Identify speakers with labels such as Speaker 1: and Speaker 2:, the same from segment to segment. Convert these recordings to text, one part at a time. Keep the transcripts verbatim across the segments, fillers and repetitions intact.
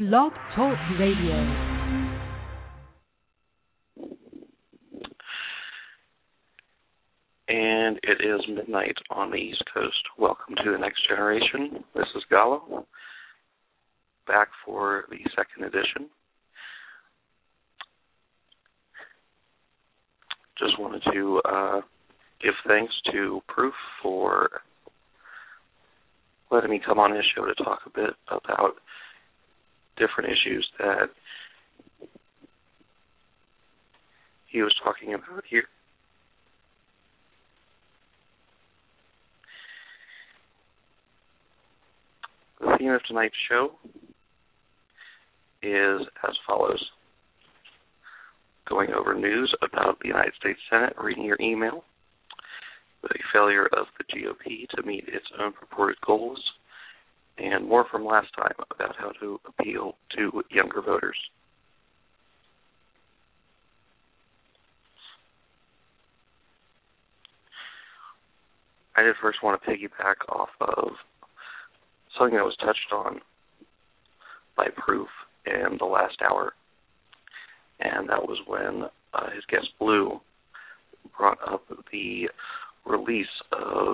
Speaker 1: Blog Talk Radio.
Speaker 2: And it is midnight on the East Coast. Welcome to The Next Generation. This is Gallo, back for the second edition. Just wanted to uh, give thanks to Proof for letting me come on his show to talk a bit about different issues that he was talking about here. The theme of tonight's show is as follows. Going over news about the United States Senate, reading your email, the failure of the G O P to meet its own purported goals, and more from last time about how to appeal to younger voters. I did first want to piggyback off of something that was touched on by Proof in the last hour, and that was when uh, his guest Blue brought up the release of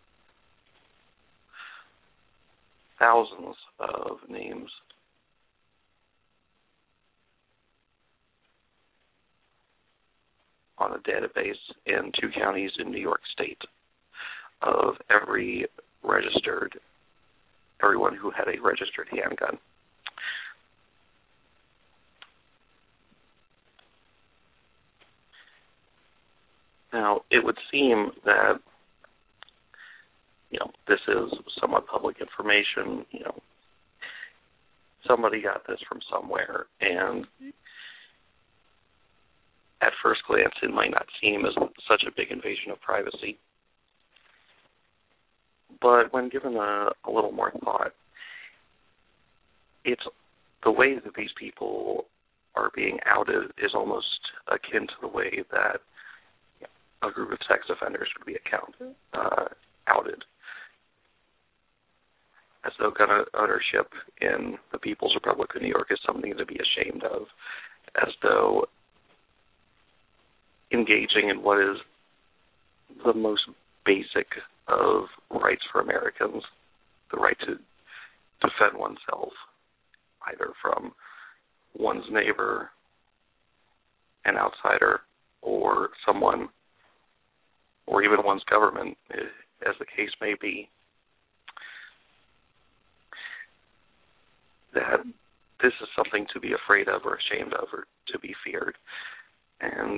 Speaker 2: thousands of names on a database in two counties in New York State of every registered, everyone who had a registered handgun. Now, it would seem that, you know, this is somewhat public information. You know, somebody got this from somewhere, and at first glance, it might not seem as such a big invasion of privacy. But when given a, a little more thought, it's the way that these people are being outed is almost akin to the way that a group of sex offenders would be account, uh, outed. As though gun ownership in the People's Republic of New York is something to be ashamed of. As though engaging in what is the most basic of rights for Americans, the right to defend oneself, either from one's neighbor, an outsider, or someone, or even one's government, as the case may be, that this is something to be afraid of or ashamed of or to be feared. And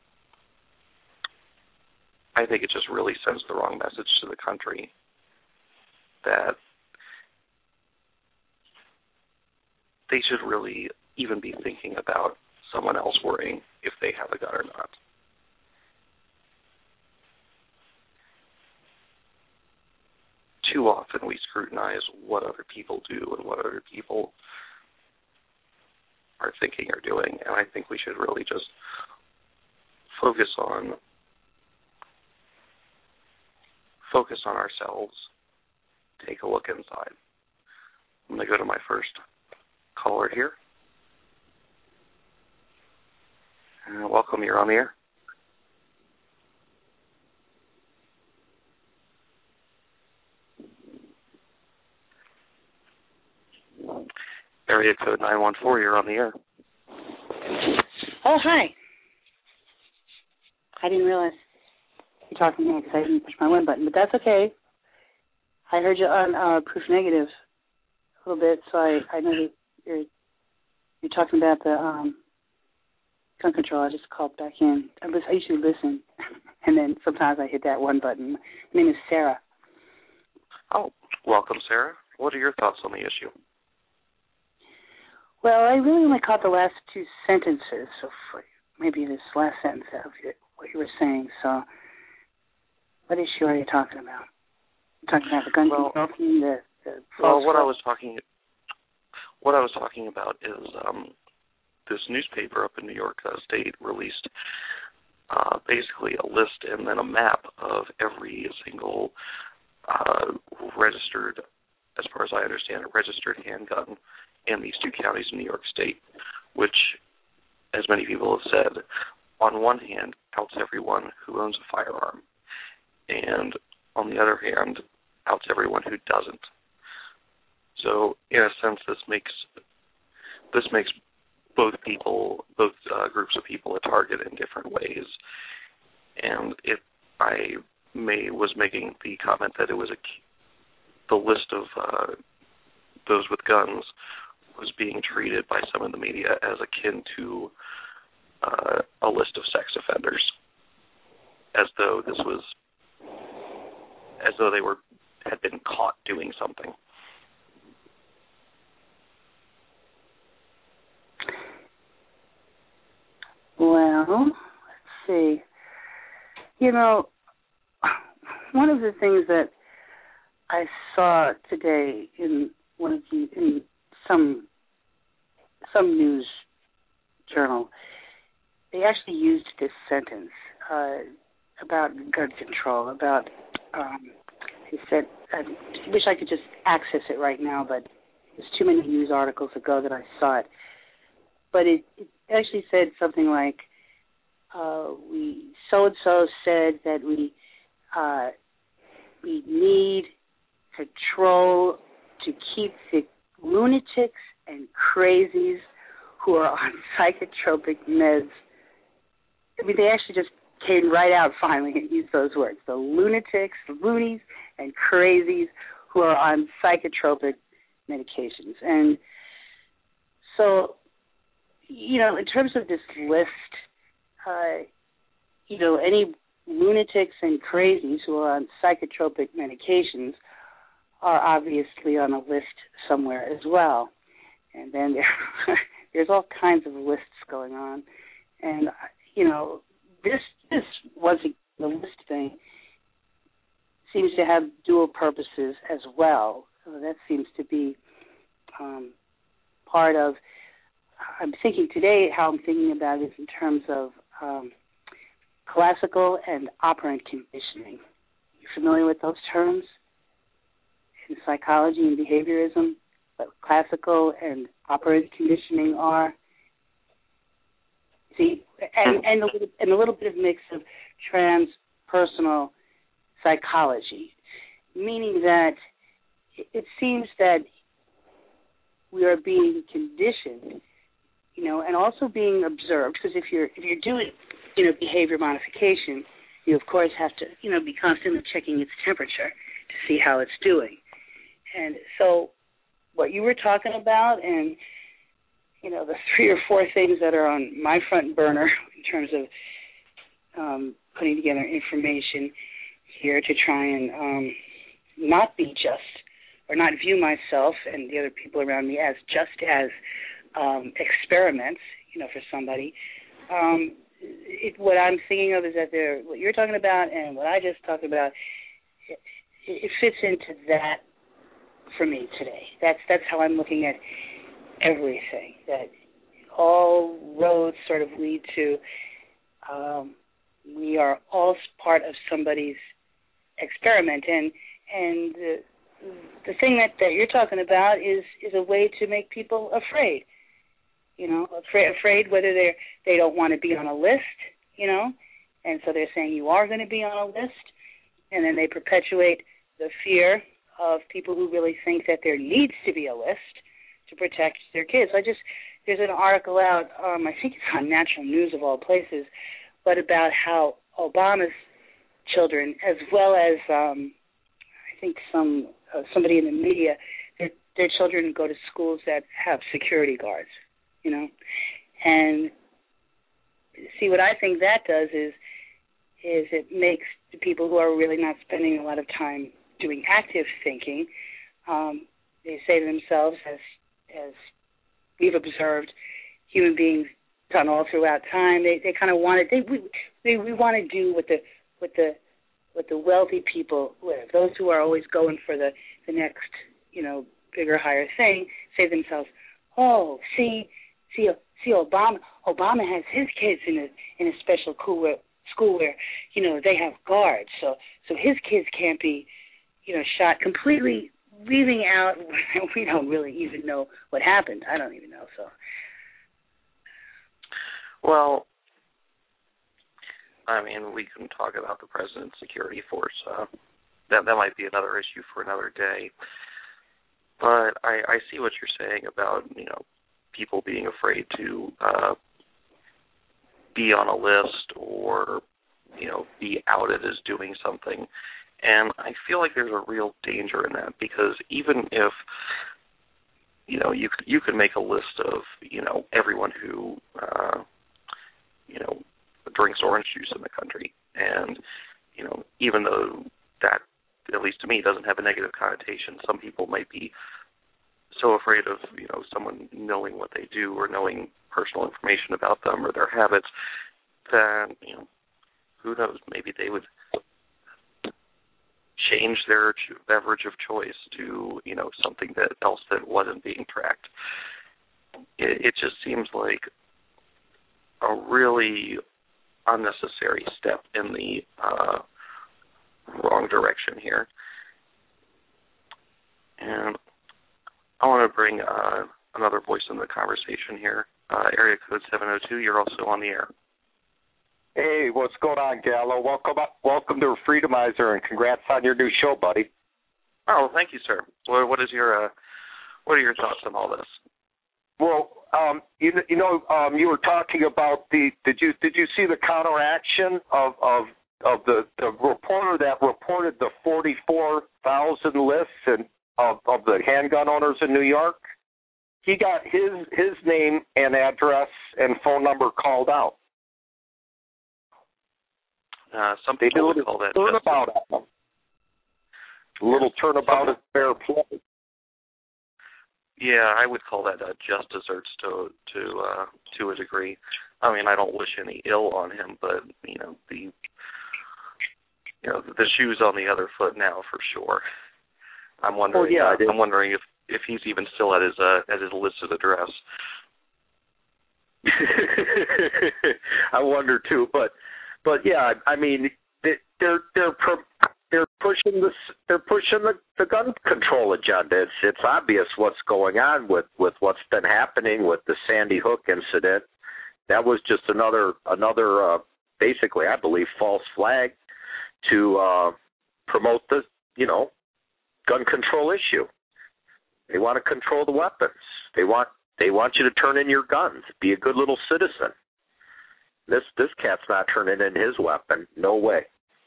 Speaker 2: I think it just really sends the wrong message to the country that they should really even be thinking about someone else worrying if they have a gun or not. Too often we scrutinize what other people do and what other people are thinking or doing, and I think we should really just focus on focus on ourselves, take a look inside. I'm going to go to my first caller here. Uh, welcome, you're on the air. Area code nine one four, you're on the air.
Speaker 3: Oh, hi. I didn't realize you were talking to me because I didn't push my one button, but that's okay. I heard you on uh, Proof Negative a little bit, so I, I know that you're, you're talking about the um, gun control. I just called back in. I, was, I usually listen, and then sometimes I hit that one button. My name is Sarah.
Speaker 2: Oh, welcome, Sarah. What are your thoughts on the issue?
Speaker 3: Well, I really only caught the last two sentences, so maybe this last sentence of what you were saying. So, what issue are you talking about? You're talking about the gun
Speaker 2: well,
Speaker 3: control team, the, the
Speaker 2: well, what I was talking, what I was talking about is um, this newspaper up in New York uh, State released uh, basically a list and then a map of every single uh, registered, as far as I understand it, registered handgun in these two counties in New York State, which, as many people have said, on one hand, outs everyone who owns a firearm, and on the other hand, outs everyone who doesn't. So, in a sense, this makes this makes both people, both uh, groups of people, a target in different ways. And if I may was making the comment that it was a the list of uh, those with guns was being treated by some in the media as akin to uh, a list of sex offenders, as though this was, as though they were had been caught doing something.
Speaker 3: Well, let's see. You know, one of the things that I saw today in one of the in some some news journal, they actually used this sentence uh, about gun control. About um, he said, I wish I could just access it right now, but there's too many news articles ago that I saw it. But it, it actually said something like, uh, "We so and so said that we uh, we need control to keep the lunatics and crazies who are on psychotropic meds." I mean, they actually just came right out finally and used those words: the lunatics, the loonies, and crazies who are on psychotropic medications. And so, you know, in terms of this list, uh, you know, any lunatics and crazies who are on psychotropic medications are obviously on a list somewhere as well. And then there, there's all kinds of lists going on. And, you know, this, this once again, the list thing seems to have dual purposes as well. So that seems to be um, part of, I'm thinking today, how I'm thinking about it is in terms of um, classical and operant conditioning. You familiar with those terms? In psychology and behaviorism, what classical and operant conditioning are? See, and, and, a little, and a little bit of mix of transpersonal psychology, meaning that it seems that we are being conditioned, you know, and also being observed, because if you're if you're doing, you know, behavior modification, you of course have to, you know, be constantly checking its temperature to see how it's doing. And so what you were talking about, and, you know, the three or four things that are on my front burner in terms of um, putting together information here to try and um, not be just, or not view myself and the other people around me as just as um, experiments, you know, for somebody. Um, it, what I'm thinking of is that there, what you're talking about and what I just talked about, it, it fits into that for me today. That's that's how I'm looking at everything. That all roads sort of lead to. Um, we are all part of somebody's experiment, and and the, the thing that, that you're talking about is is a way to make people afraid. You know, afraid afraid whether they they don't want to be on a list. You know, and so they're saying you are going to be on a list, and then they perpetuate the fear of people who really think that there needs to be a list to protect their kids. I just, there's an article out, um, I think it's on Natural News of all places, but about how Obama's children, as well as um, I think some uh, somebody in the media, their, their children go to schools that have security guards, you know. And see, what I think that does is, is it makes the people who are really not spending a lot of time doing active thinking, um, they say to themselves, as as we've observed human beings done all throughout time, they, they kind of want to they we they, we want to do what the what the what the wealthy people live. Those who are always going for the, the next, you know, bigger, higher thing, say to themselves, oh, see, see, see, Obama Obama has his kids in a in a special school where, school where you know they have guards, so so his kids can't be, you know, shot, completely leaving out, we don't really even know what happened. I don't even know, so.
Speaker 2: Well, I mean, we can talk about the President's security force. Uh, that that might be another issue for another day. But I, I see what you're saying about, you know, people being afraid to uh, be on a list or, you know, be outed as doing something. And I feel like there's a real danger in that, because even if, you know, you you could make a list of, you know, everyone who, uh, you know, drinks orange juice in the country, and, you know, even though that, at least to me, doesn't have a negative connotation, some people might be so afraid of, you know, someone knowing what they do or knowing personal information about them or their habits that, you know, who knows, maybe they would change their beverage of choice to, you know, something that else that wasn't being tracked. It, it just seems like a really unnecessary step in the uh, wrong direction here. And I want to bring uh, another voice in the conversation here. Uh, area code seven oh two, you're also on the air.
Speaker 1: Hey, what's going on, Gallo? Welcome up, welcome to Freedomizer, and congrats on your new show, buddy.
Speaker 2: Oh, thank you, sir. What, what is your uh, what are your thoughts on all this?
Speaker 1: Well, um, you, you know, um, you were talking about the. Did you did you see the counteraction of of of the, the reporter that reported the forty-four thousand lists and of of the handgun owners in New York? He got his his name and address and phone number called out.
Speaker 2: Uh, some people would call that
Speaker 1: turnabout. A little turnabout is fair play.
Speaker 2: Yeah, I would call that uh, just desserts to to uh, to a degree. I mean, I don't wish any ill on him, but you know the you know the shoe's on the other foot now for sure. I'm wondering.
Speaker 1: Oh, yeah,
Speaker 2: uh, I'm wondering if, if he's even still at his uh, at his listed address.
Speaker 1: I wonder too, but but yeah, I mean they're they're they're pushing this they're pushing the, the gun control agenda. It's it's obvious what's going on with, with what's been happening with the Sandy Hook incident. That was just another another uh, basically, I believe, false flag to uh, promote the you know gun control issue. They want to control the weapons. They want they want you to turn in your guns. Be a good little citizen. This this cat's not turning in his weapon. No way.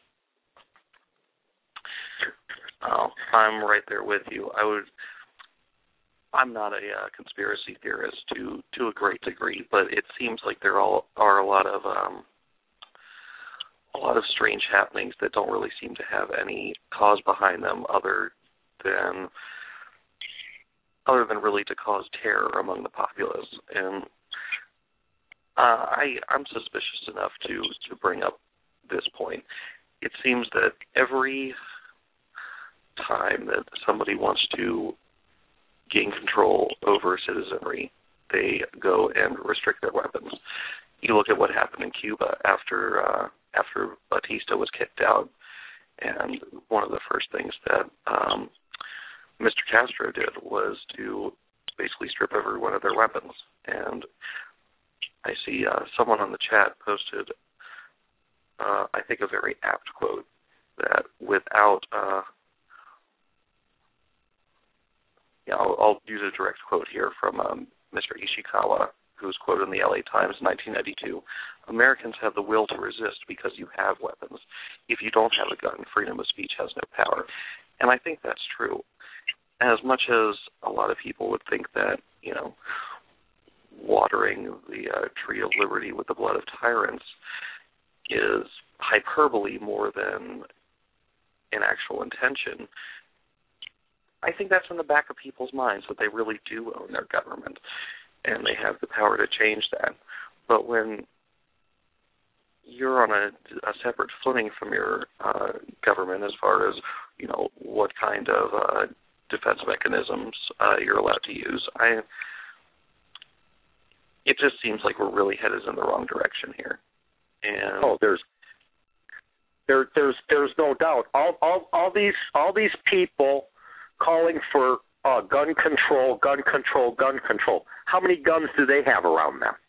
Speaker 2: Oh, I'm right there with you. I would. I'm not a uh, conspiracy theorist to to a great degree, but it seems like there all are a lot of um, a lot of strange happenings that don't really seem to have any cause behind them, other than other than really to cause terror among the populace. And uh, I I'm suspicious enough to to bring up this point. It seems that every time that somebody wants to gain control over citizenry, they go and restrict their weapons. You look at what happened in Cuba after uh, after Batista was kicked out, and one of the first things that um, Mister Castro did was to basically strip everyone of their weapons. And I see uh, someone on the chat posted, uh, I think, a very apt quote that without uh, Yeah, I'll, I'll use a direct quote here from um, Mister Ishikawa, who was quoted in the L A Times in nineteen ninety-two. Americans have the will to resist because you have weapons. If you don't have a gun, freedom of speech has no power. And I think that's true. As much as a lot of people would think that, you know, watering the uh, tree of liberty with the blood of tyrants is hyperbole more than an actual intention, I think that's in the back of people's minds, that they really do own their government and they have the power to change that. But when you're on a, a separate footing from your uh, government as far as, you know, what kind of uh, defense mechanisms uh, you're allowed to use, I it just seems like we're really headed in the wrong direction here. And
Speaker 1: oh, there's there there's there's no doubt. All all all these all these people calling for uh, gun control, gun control, gun control. How many guns do they have around them?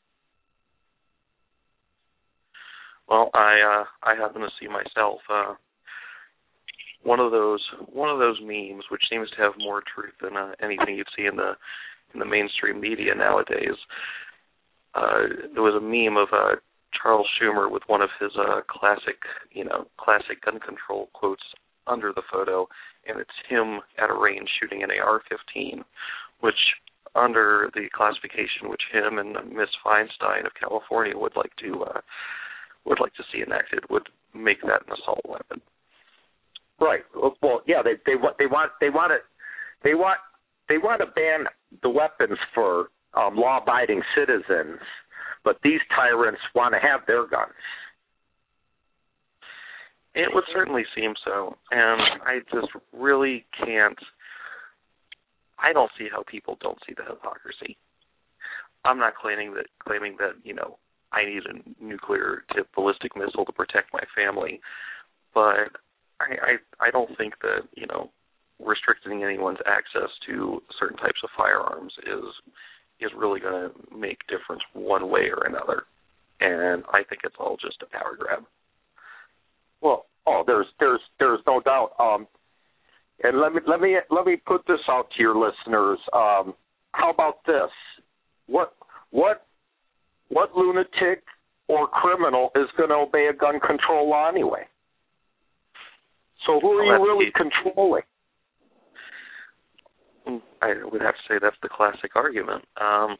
Speaker 2: Well, I uh, I happen to see myself uh, one of those one of those memes, which seems to have more truth than uh, anything you'd see in the in the mainstream media nowadays. Uh, there was a meme of uh, Charles Schumer with one of his uh, classic, you know, classic gun control quotes under the photo, and it's him at a range shooting an A R fifteen, which under the classification which him and Miss Feinstein of California would like to uh, would like to see enacted would make that an assault weapon.
Speaker 1: Right. Well, yeah, they they want they want they want it they want they want to ban the weapons for um, law-abiding citizens, but these tyrants want to have their guns.
Speaker 2: It would certainly seem so, and I just really can't. I don't see how people don't see the hypocrisy. I'm not claiming that claiming that you know I need a nuclear-tipped ballistic missile to protect my family, but I, I I don't think that you know restricting anyone's access to certain types of firearms is is really going to make a difference one way or another, and I think it's all just a power grab.
Speaker 1: Well, oh, there's there's there's no doubt. Um, and let me let me let me put this out to your listeners. Um, how about this? What what what lunatic or criminal is going to obey a gun control law anyway? So who are
Speaker 2: well,
Speaker 1: you really
Speaker 2: the,
Speaker 1: controlling?
Speaker 2: I would have to say that's the classic argument. Um,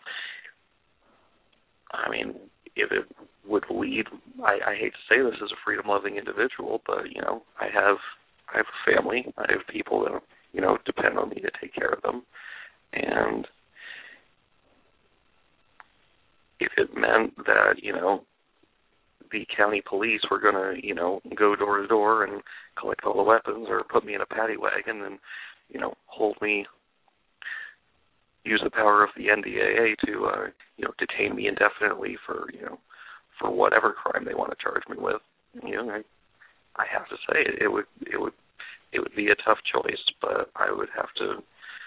Speaker 2: I mean, if it would lead, I, I hate to say this as a freedom-loving individual, but, you know, I have I have a family. I have people that, you know, depend on me to take care of them. And if it meant that, you know, the county police were going to, you know, go door to door and collect all the weapons or put me in a paddy wagon and, you know, hold me, use the power of the N D A A to, uh, you know, detain me indefinitely for, you know, for whatever crime they want to charge me with. You know, I, I have to say it, it would, it would, it would be a tough choice, but I would have to,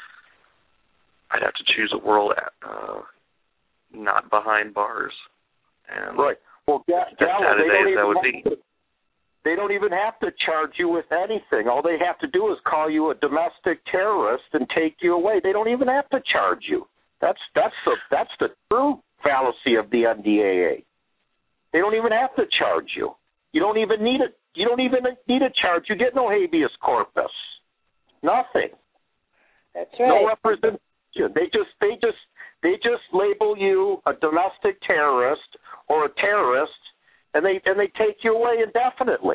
Speaker 2: I'd have to choose a world at, uh, not behind bars. And
Speaker 1: right. Well, yeah,
Speaker 2: as sad
Speaker 1: they, don't
Speaker 2: as that would be.
Speaker 1: To, they don't even have to charge you with anything. All they have to do is call you a domestic terrorist and take you away. They don't even have to charge you. That's that's the that's the true fallacy of the N D A A. They don't even have to charge you. You don't even need it. You don't even need a charge. You get no habeas corpus. Nothing.
Speaker 3: That's right.
Speaker 1: No representation. They just they just they just label you a domestic terrorist or a terrorist, and they and they take you away indefinitely.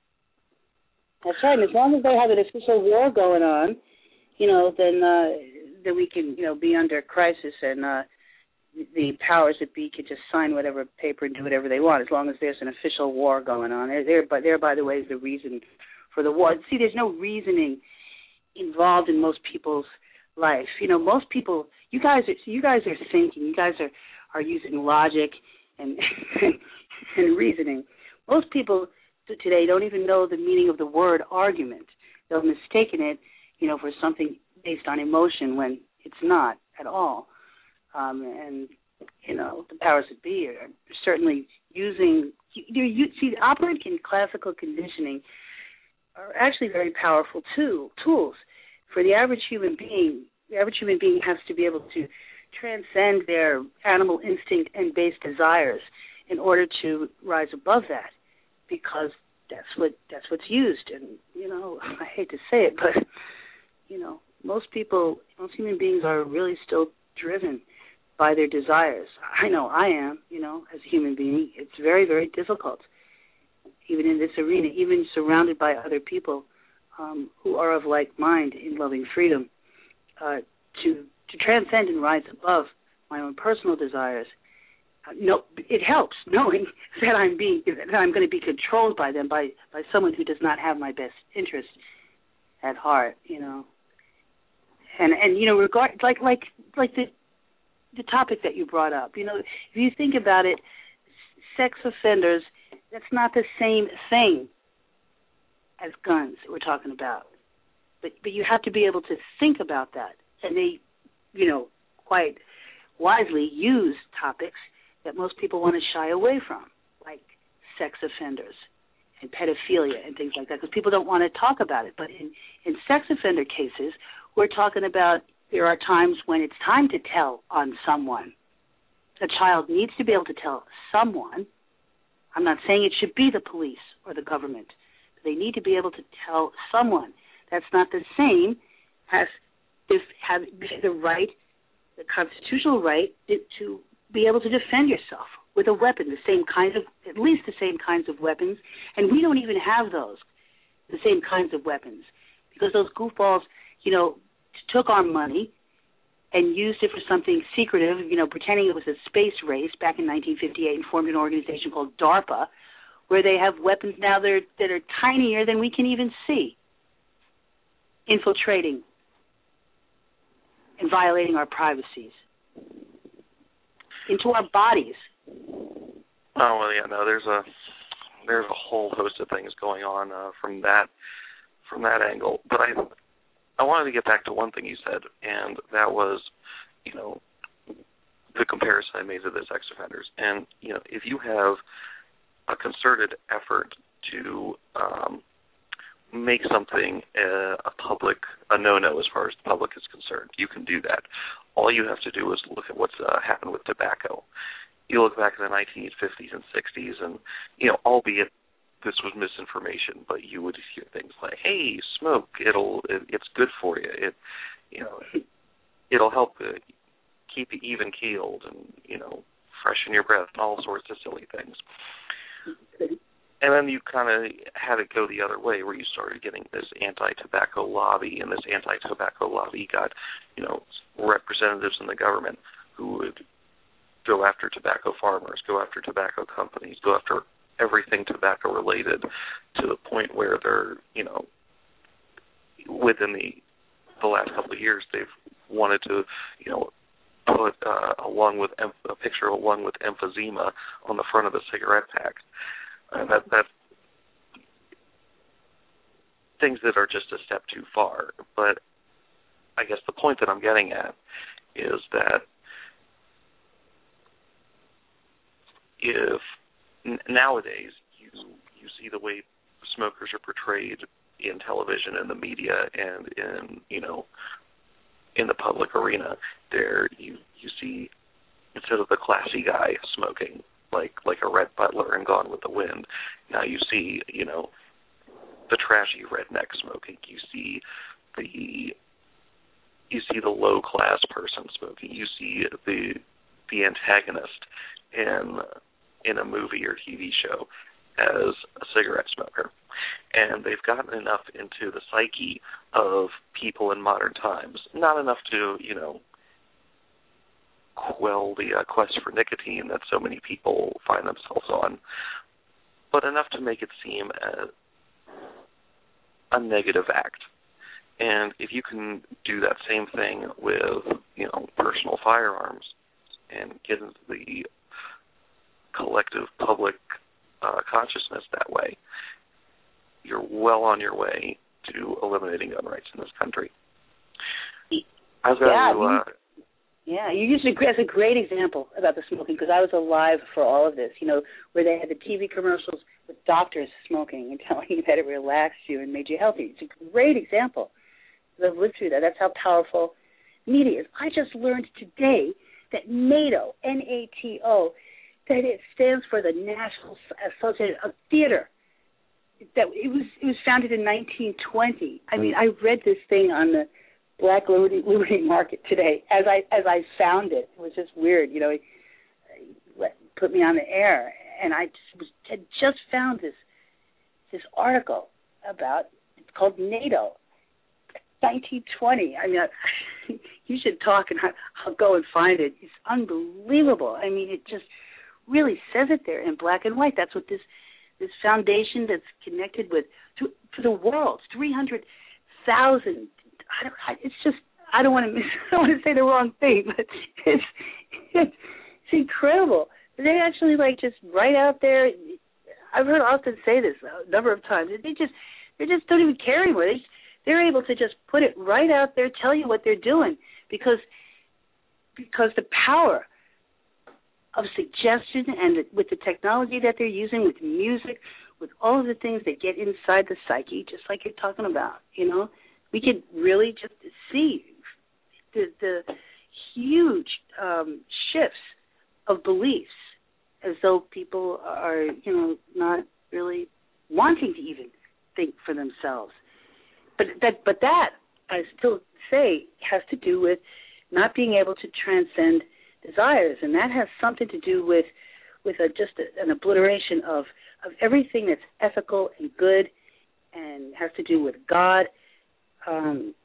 Speaker 3: That's right. And as long as they have an official war going on, you know, then uh, then we can, you know, be under crisis, and uh, the powers that be can just sign whatever paper and do whatever they want, as long as there's an official war going on. There, there, by, there, by the way, is the reason for the war. See, there's no reasoning involved in most people's life. You know, most people, you guys are, you guys are thinking, you guys are, are using logic and and reasoning. Most people today don't even know the meaning of the word argument. They'll mistaken it, you know, for something based on emotion when it's not at all. Um, and, you know, the powers that be are certainly using, you, you see, operant in classical conditioning are actually very powerful too, tools. For the average human being, the average human being has to be able to transcend their animal instinct and base desires in order to rise above that, because that's what that's what's used. And, you know, I hate to say it, but, you know, most people, most human beings are really still driven by their desires. I know I am, you know, as a human being. It's very, very difficult, even in this arena, even surrounded by other people um, who are of like mind in loving freedom, uh, to to transcend and rise above my own personal desires. Uh, no, it helps knowing that I'm being that I'm going to be controlled by them, by, by someone who does not have my best interest at heart, you know. And and you know, regard like like like the the topic that you brought up, you know, if you think about it, sex offenders, that's not the same thing as guns that we're talking about. But but you have to be able to think about that. And they, you know, quite wisely use topics that most people want to shy away from, like sex offenders and pedophilia and things like that, because people don't want to talk about it. But in, in sex offender cases, we're talking about there are times when it's time to tell on someone. A child needs to be able to tell someone. I'm not saying it should be the police or the government. But they need to be able to tell someone. That's not the same as if have the right, the constitutional right to be able to defend yourself with a weapon, the same kind of, at least the same kinds of weapons. And we don't even have those, the same kinds of weapons, because those goofballs, you know, took our money and used it for something secretive, you know, pretending it was a space race back in nineteen fifty-eight and formed an organization called DARPA, where they have weapons now that are, that are tinier than we can even see, infiltrating and violating our privacies into our bodies.
Speaker 2: Oh, well, yeah, no, there's a there's a whole host of things going on uh, from that from that angle. But I I wanted to get back to one thing you said, and that was, you know, the comparison I made to the sex offenders. And, you know, if you have a concerted effort to um, make something a, a public, a no-no as far as the public is concerned, you can do that. All you have to do is look at what's uh, happened with tobacco. You look back in the nineteen fifties and sixties, and, you know, albeit this was misinformation, but you would hear things like, "Hey, smoke! It'll it, it's good for you. It, you know, it'll help uh, keep you even keeled, and you know, freshen your breath, and all sorts of silly things." And then you kind of had it go the other way, where you started getting this anti-tobacco lobby, and this anti-tobacco lobby got, you know, representatives in the government who would go after tobacco farmers, go after tobacco companies, go after everything tobacco related, to the point where they're, you know, within the the last couple of years, they've wanted to, you know, put uh, along with em- a picture along with emphysema on the front of the cigarette pack. And that that's things that are just a step too far. But I guess the point that I'm getting at is that if n- nowadays you you see the way smokers are portrayed in television and the media and in, you know, in the public arena, there you you see, instead of the classy guy smoking like like a Rhett Butler in Gone with the Wind, now you see, you know, the trashy redneck smoking. You see the you see the low class person smoking. You see the the antagonist in in a movie or T V show as a cigarette smoker. And they've gotten enough into the psyche of people in modern times, not enough to, you know, quell the uh, quest for nicotine that so many people find themselves on, but enough to make it seem a, a negative act. And if you can do that same thing with, you know, personal firearms and get into the collective public uh, consciousness that way, you're well on your way to eliminating gun rights in this country. I was going
Speaker 3: yeah,
Speaker 2: to... Uh,
Speaker 3: you, yeah, you used it as a great example about the smoking, because I was alive for all of this, you know, where they had the T V commercials with doctors smoking and telling you that it relaxed you and made you healthy. It's a great example. I've lived through that. That's how powerful media is. I just learned today that NATO, N A T O, that it stands for the National Association of Theater. That it was it was founded in nineteen twenty. I mean, I read this thing on the Black Liberty, Liberty Market today as I as I found it. It was just weird, you know. He, he put me on the air, and I just was, had just found this this article about, it's called NATO, nineteen twenty. I mean, I, you should talk, and I, I'll go and find it. It's unbelievable. I mean, it just really says it there in black and white. That's what this this foundation that's connected with to, to the world, three hundred thousand. I don't. I, it's just. I don't want to. Miss, I don't want to say the wrong thing, but it's it's, it's incredible. They actually like just right out there. I've heard Austin say this a number of times. They just they just don't even care anymore. They They're able to just put it right out there, tell you what they're doing, because because the power of suggestion and the, with the technology that they're using, with music, with all of the things that get inside the psyche, just like you're talking about, you know, we could really just see the, the huge um, shifts of beliefs, as though people are, you know, not really wanting to even think for themselves. But that, but that, I still say, has to do with not being able to transcend desires, and that has something to do with with a, just a, an obliteration of, of everything that's ethical and good, and has to do with God. Um,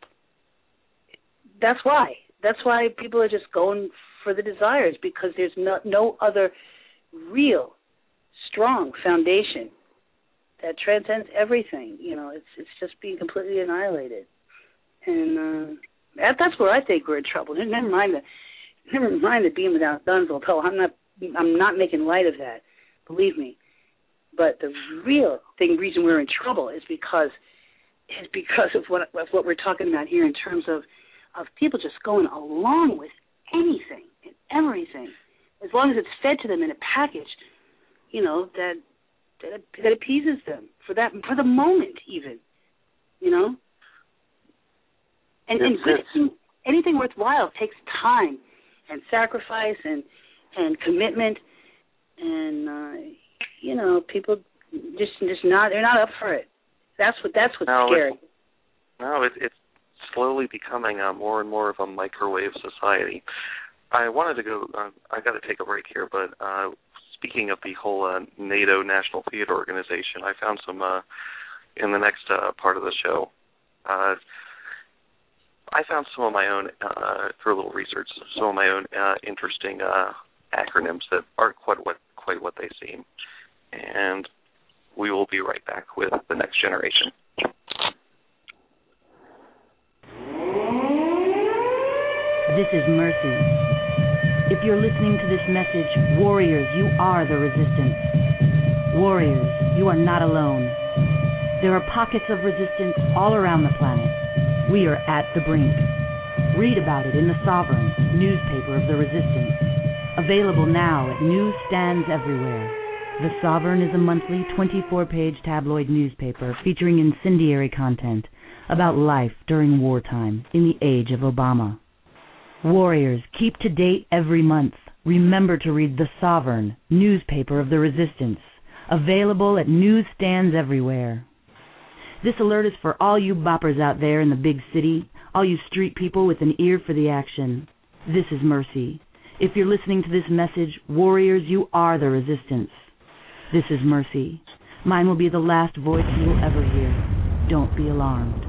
Speaker 3: that's why. That's why people are just going for the desires, because there's no, no other real, strong foundation that transcends everything. You know, it's it's just being completely annihilated, and uh, that, that's where I think we're in trouble. Never mind the, never mind the being without guns. Although I'm not, I'm not making light of that. Believe me. But the real thing, reason we're in trouble, is because is because of what of what we're talking about here in terms of of people just going along with anything and everything, as long as it's fed to them in a package, you know, that that, that appeases them for that for the moment, even, you know. And, and good, anything worthwhile takes time and sacrifice and and commitment, and uh, you know, people just just not they're not up for it. That's what that's what's
Speaker 2: no,
Speaker 3: scary.
Speaker 2: It's, no, it, it's slowly becoming a more and more of a microwave society. I wanted to go. Uh, I got to take a break here, but uh, speaking of the whole uh, NATO National Theater Organization, I found some uh, in the next uh, part of the show. Uh, I found some of my own, uh, for a little research, some of my own uh, interesting uh, acronyms that aren't quite what quite what they seem. And we will be right back with the next generation.
Speaker 4: This is Mercy. If you're listening to this message, warriors, you are the resistance. Warriors, you are not alone. There are pockets of resistance all around the planet. We are at the brink. Read about it in The Sovereign, newspaper of the resistance. Available now at newsstands everywhere. The Sovereign is a monthly twenty-four page tabloid newspaper featuring incendiary content about life during wartime in the age of Obama. Warriors, keep to date every month. Remember to read The Sovereign, newspaper of the resistance. Available at newsstands everywhere. This alert is for all you boppers out there in the big city, all you street people with an ear for the action. This is Mercy. If you're listening to this message, warriors, you are the resistance. This is Mercy. Mine will be the last voice you will ever hear. Don't be alarmed.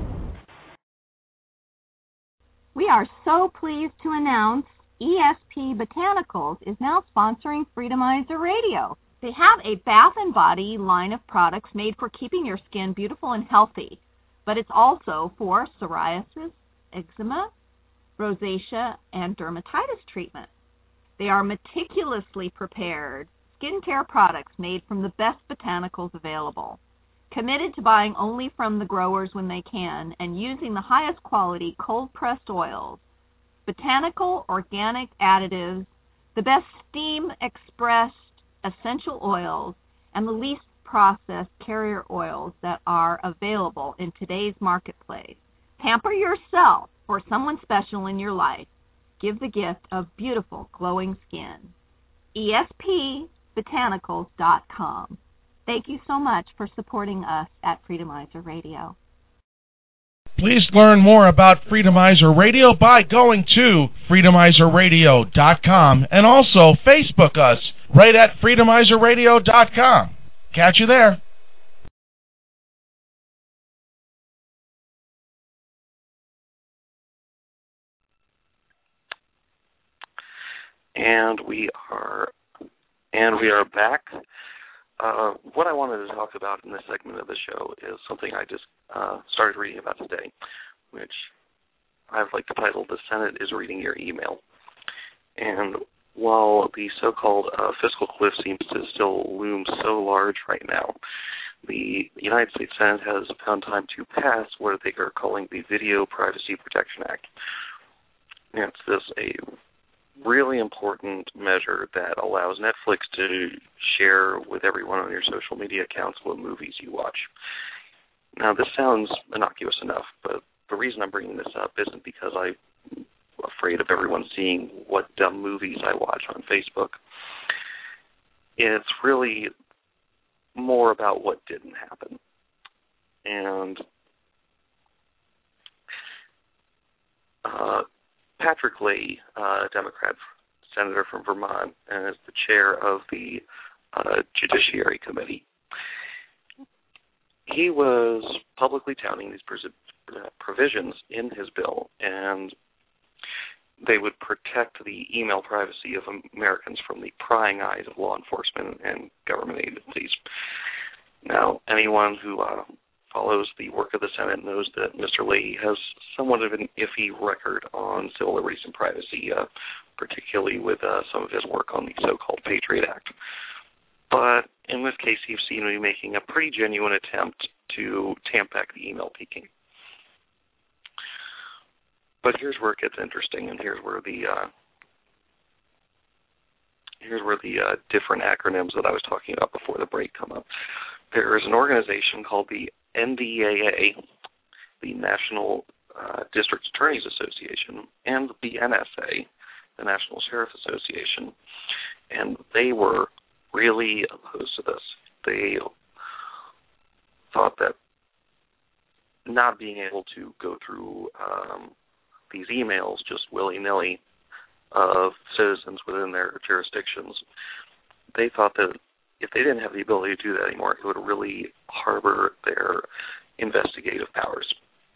Speaker 5: We are so pleased to announce E S P Botanicals is now sponsoring Freedomizer Radio. They have a bath and body line of products made for keeping your skin beautiful and healthy, but it's also for psoriasis, eczema, rosacea, and dermatitis treatment. They are meticulously prepared skincare products made from the best botanicals available, committed to buying only from the growers when they can, and using the highest quality cold-pressed oils, botanical organic additives, the best steam-expressed essential oils, and the least processed carrier oils that are available in today's marketplace. Pamper yourself or someone special in your life. Give the gift of beautiful, glowing skin. E S P botanicals dot com. Thank you so much for supporting us at Freedomizer Radio.
Speaker 6: Please learn more about Freedomizer Radio by going to freedomizer radio dot com and also Facebook us right at freedomizer radio dot com. Catch you there.
Speaker 2: And we are, and we are back. Uh, what I wanted to talk about in this segment of the show is something I just uh, started reading about today, which I've like the title, "The Senate is Reading Your Email." And while the so-called uh, fiscal cliff seems to still loom so large right now, the United States Senate has found time to pass what they are calling the Video Privacy Protection Act. And it's this a really important measure that allows Netflix to share with everyone on your social media accounts what movies you watch. Now, this sounds innocuous enough, but the reason I'm bringing this up isn't because I'm afraid of everyone seeing what dumb movies I watch on Facebook. It's really more about what didn't happen. And uh, Patrick Leahy, uh, Democrat senator from Vermont, and is the chair of the uh, Judiciary Committee, he was publicly touting these provisions in his bill, and they would protect the email privacy of Americans from the prying eyes of law enforcement and government agencies. Now, anyone who uh, follows the work of the Senate knows that Mister Leahy has somewhat of an iffy record on civil liberties and privacy, uh, particularly with uh, some of his work on the so-called Patriot Act. But in this case, he seemed to be making a pretty genuine attempt to tamp back the email peeking. But here's where it gets interesting, and here's where the uh, here's where the uh, different acronyms that I was talking about before the break come up. There is an organization called the N D A A, the National uh, District Attorneys Association, and the N S A, the National Sheriff Association, and they were really opposed to this. They thought that not being able to go through um, these emails just willy-nilly of citizens within their jurisdictions, they thought that if they didn't have the ability to do that anymore, it would really harbor their investigative powers.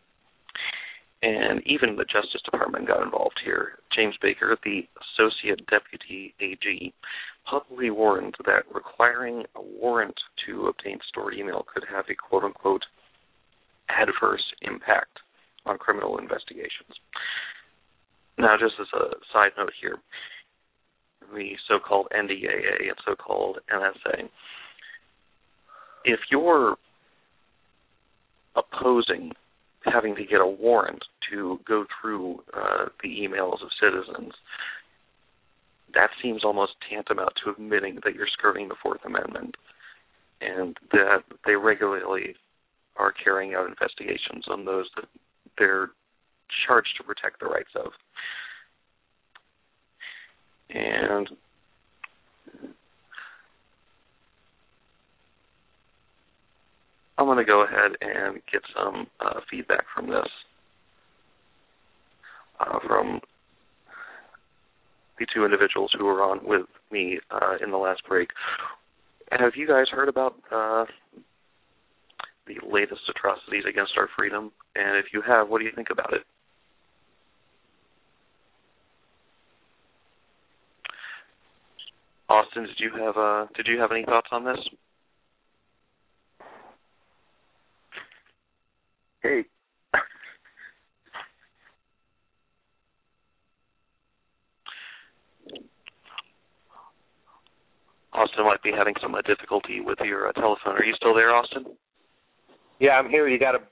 Speaker 2: And even the Justice Department got involved here. James Baker, the Associate Deputy A G, publicly warned that requiring a warrant to obtain stored email could have a quote-unquote adverse impact on criminal investigations. Now, just as a side note here, the so-called N D A A and so-called N S A, if you're opposing having to get a warrant to go through uh, the emails of citizens, that seems almost tantamount to admitting that you're skirting the Fourth Amendment and that they regularly are carrying out investigations on those that they're charged to protect the rights of. And I'm going to go ahead and get some uh, feedback from this, uh, from the two individuals who were on with me uh, in the last break. Have you guys heard about uh, the latest atrocities against our freedom? And if you have, what do you think about it? Austin, did you have uh, did you have any thoughts on this?
Speaker 1: Hey.
Speaker 2: Austin might be having some uh, difficulty with your uh, telephone. Are you still there, Austin?
Speaker 1: Yeah, I'm here. You got to.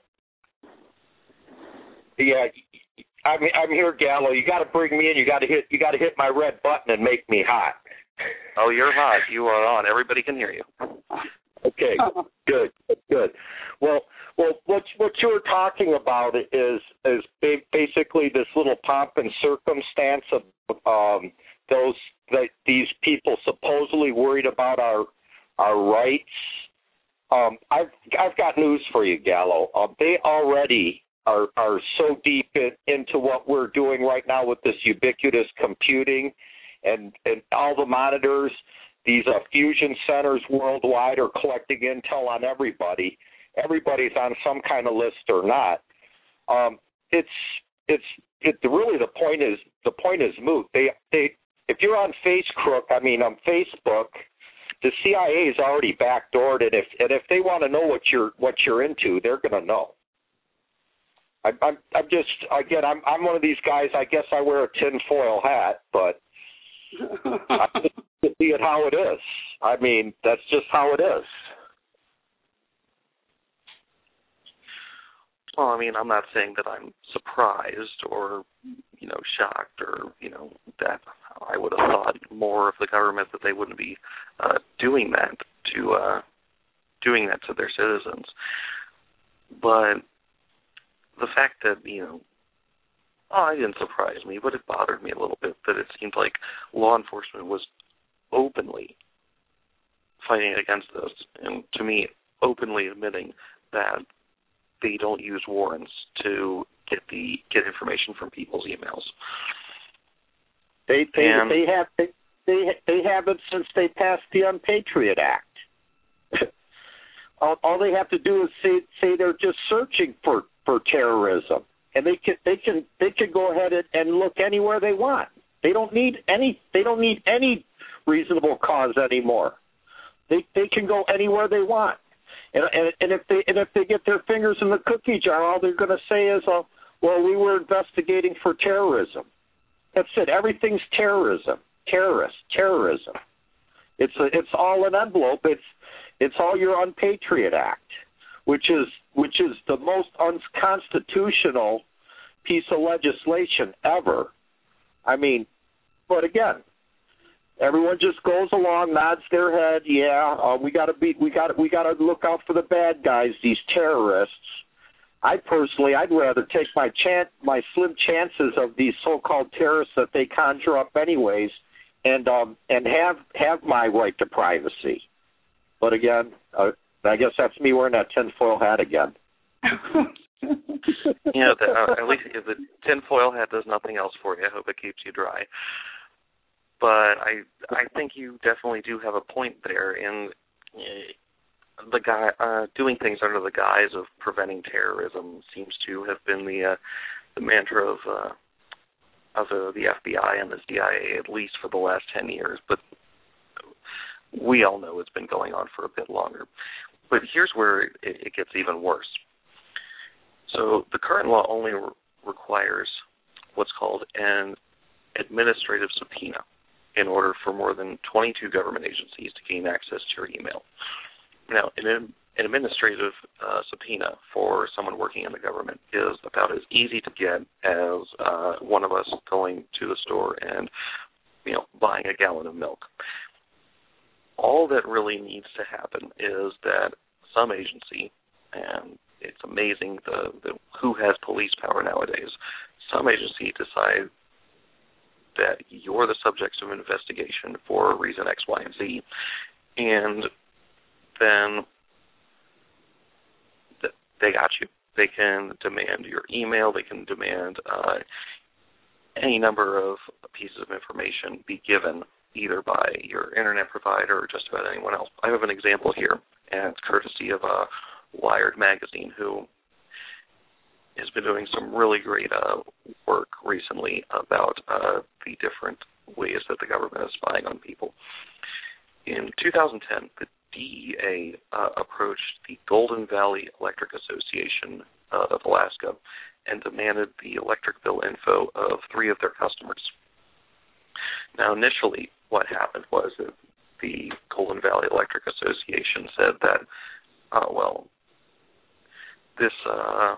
Speaker 1: Yeah, I'm I'm here, Gallo. You got to bring me in. You got to hit. You got to hit my red button and make me hot.
Speaker 2: Oh, you're hot. You are on. Everybody can hear you.
Speaker 1: Okay, good, good. Well, well, what what you're talking about is is basically this little pomp and circumstance of um, those that these people supposedly worried about our our rights. Um, I've I've got news for you, Gallo. Uh, they already are are so deep in, into what we're doing right now with this ubiquitous computing and and all the monitors. These uh, fusion centers worldwide are collecting intel on everybody. Everybody's on some kind of list or not. Um, it's it's it, really the point is the point is moot. They they if you're on FaceCrook, I mean on Facebook, the C I A is already backdoored, and if and if they want to know what you're what you're into, they're going to know. I, I'm I'm just again I'm I'm one of these guys. I guess I wear a tinfoil hat, but I just see it how it is. I mean, that's just how it is.
Speaker 2: Well, I mean, I'm not saying that I'm surprised or, you know, shocked or, you know, that I would have thought more of the government that they wouldn't be uh, doing that to uh, doing that to their citizens. But the fact that, you know, oh, it didn't surprise me, but it bothered me a little bit that it seemed like law enforcement was openly fighting against this, and to me, openly admitting that they don't use warrants to get the get information from people's emails.
Speaker 1: They they
Speaker 2: and,
Speaker 1: they have they, they they haven't since they passed the Unpatriot Act. all, all they have to do is say say they're just searching for, for terrorism, and they can they can they can go ahead and, and look anywhere they want. They don't need any they don't need any reasonable cause anymore. They they can go anywhere they want. And, and and if they and if they get their fingers in the cookie jar, all they're going to say is, "Oh, well, we were investigating for terrorism." That's it. Everything's terrorism, terrorist, terrorism. It's a, it's all an envelope. It's it's all your Unpatriot Act, which is which is the most unconstitutional piece of legislation ever. I mean, but again, everyone just goes along, nods their head. Yeah, uh, we got to be, we got, we got to look out for the bad guys, these terrorists. I personally, I'd rather take my chance, my slim chances of these so-called terrorists that they conjure up, anyways, and um, and have have my right to privacy. But again, uh, I guess that's me wearing that tinfoil hat again.
Speaker 2: You know, the, uh, at least if the tinfoil hat does nothing else for you, I hope it keeps you dry. But I I think you definitely do have a point there in uh, the guy uh, doing things under the guise of preventing terrorism seems to have been the uh, the mantra of uh, of uh, the F B I and the C I A, at least for the last ten years. But we all know it's been going on for a bit longer. But here's where it, it gets even worse. So the current law only re- requires what's called an administrative subpoena in order for more than twenty-two government agencies to gain access to your email. Now, an, an administrative uh, subpoena for someone working in the government is about as easy to get as uh, one of us going to the store and, you know, buying a gallon of milk. All that really needs to happen is that some agency, and it's amazing the, the who has police power nowadays, some agency decide that you're the subject of an investigation for reason X, Y, and Z, and then th- they got you. They can demand your email. They can demand uh, any number of pieces of information be given either by your internet provider or just about anyone else. I have an example here, and it's courtesy of uh, Wired magazine, who has been doing some really great uh, work recently about uh, the different ways that the government is spying on people. In two thousand ten, the D E A uh, approached the Golden Valley Electric Association uh, of Alaska and demanded the electric bill info of three of their customers. Now, initially, what happened was that the Golden Valley Electric Association said that, uh, well, this uh,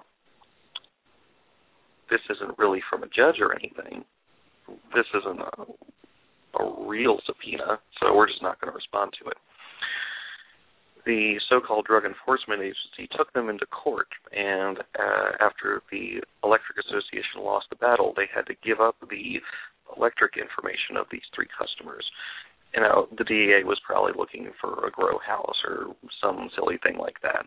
Speaker 2: this isn't really from a judge or anything. This isn't a, a real subpoena, so we're just not going to respond to it. The so-called Drug Enforcement Agency took them into court, and uh, after the Electric Association lost the battle, they had to give up the electric information of these three customers. You know, the D E A was probably looking for a grow house or some silly thing like that.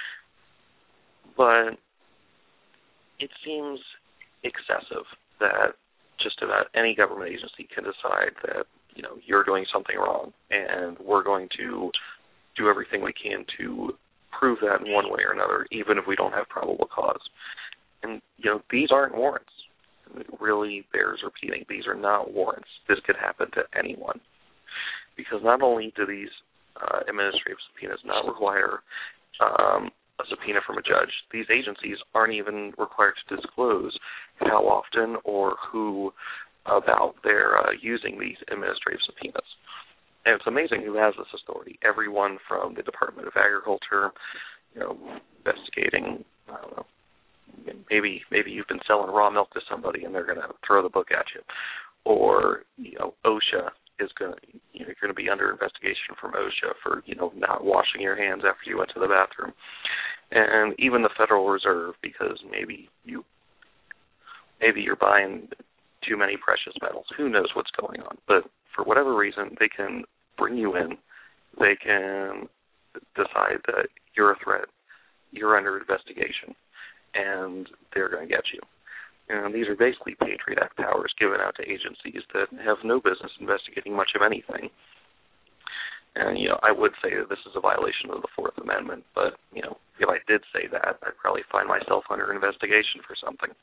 Speaker 2: But it seems excessive that just about any government agency can decide that, you know, you're doing something wrong, and we're going to do everything we can to prove that in one way or another, even if we don't have probable cause. And, you know, these aren't warrants. It really bears repeating. These are not warrants. This could happen to anyone. Because not only do these uh, administrative subpoenas not require um, a subpoena from a judge, these agencies aren't even required to disclose how often or who about they're uh, using these administrative subpoenas. And it's amazing who has this authority. Everyone from the Department of Agriculture, you know, investigating, I don't know, maybe maybe you've been selling raw milk to somebody and they're going to throw the book at you, or you know OSHA is going to you know, you're going to be under investigation from OSHA for you know not washing your hands after you went to the bathroom, and even the Federal Reserve, because maybe you maybe you're buying too many precious metals. Who knows what's going on? But for whatever reason, they can bring you in. They can decide that you're a threat, you're under investigation, and they're going to get you. And these are basically Patriot Act powers given out to agencies that have no business investigating much of anything. And, you know, I would say that this is a violation of the Fourth Amendment, but, you know, if I did say that, I'd probably find myself under investigation for something.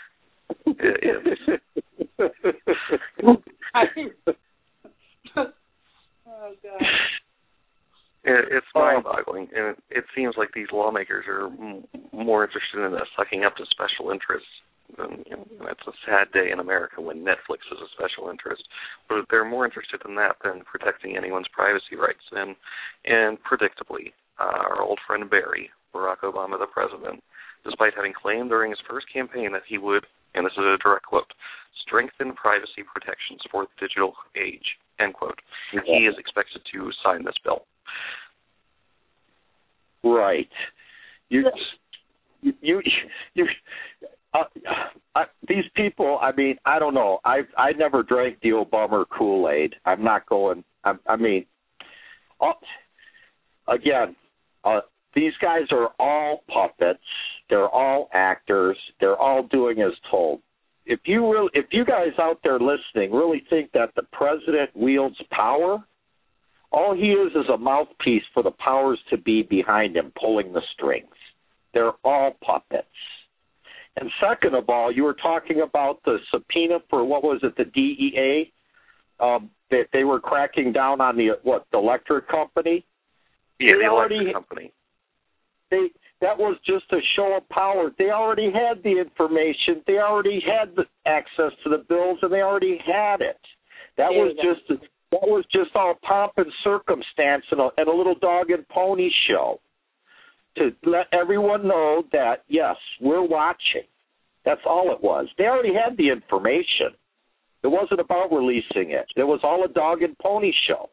Speaker 2: It,
Speaker 3: oh, God.
Speaker 2: It, it's mind-boggling, and it, it seems like these lawmakers are m- more interested in uh, sucking up to special interests. And, you know, it's a sad day in America when Netflix is a special interest, but they're more interested in that than protecting anyone's privacy rights. And, and predictably, uh, our old friend Barry, Barack Obama, the president, despite having claimed during his first campaign that he would, and this is a direct quote, strengthen privacy protections for the digital age, end quote, yeah. He is expected to sign this bill.
Speaker 1: Right. You, you, you, you uh, uh, these people. I mean, I don't know. I I never drank the Obama Kool-Aid. I'm not going. I, I mean, uh, again, uh, these guys are all puppets. They're all actors. They're all doing as told. If you really, if you guys out there listening really think that the president wields power, all he is is a mouthpiece for the powers to be behind him, pulling the strings. They're all puppets. And second of all, you were talking about the subpoena for, what was it, the D E A? Um, that they, they were cracking down on the, what, the electric company?
Speaker 2: Yeah,
Speaker 1: they
Speaker 2: the electric
Speaker 1: already,
Speaker 2: company.
Speaker 1: They That was just a show of power. They already had the information. They already had the access to the bills, and they already had it. That was just... A, That was just all pomp and circumstance and a, and a little dog and pony show to let everyone know that, yes, we're watching. That's all it was. They already had the information. It wasn't about releasing it. It was all a dog and pony show.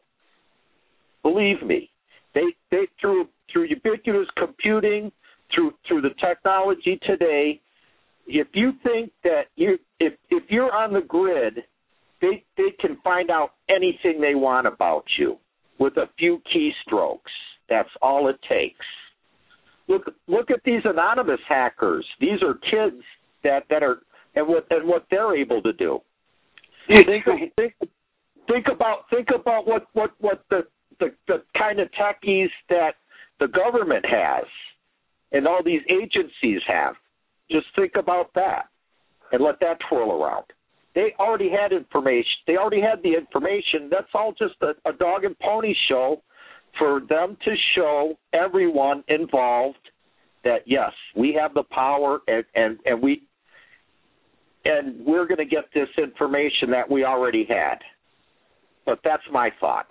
Speaker 1: Believe me, they they through through ubiquitous computing, through through the technology today. If you think that you if if you're on the grid, They they can find out anything they want about you with a few keystrokes. That's all it takes. Look look at these anonymous hackers. These are kids that, that are and what and what they're able to do. Think think think about think about what, what, what the, the, the kind of techies that the government has and all these agencies have. Just think about that and let that twirl around. They already had information. They already had the information. That's all just a, a dog and pony show for them to show everyone involved that, yes, we have the power and, and, and we and we're going to get this information that we already had. But that's my thoughts.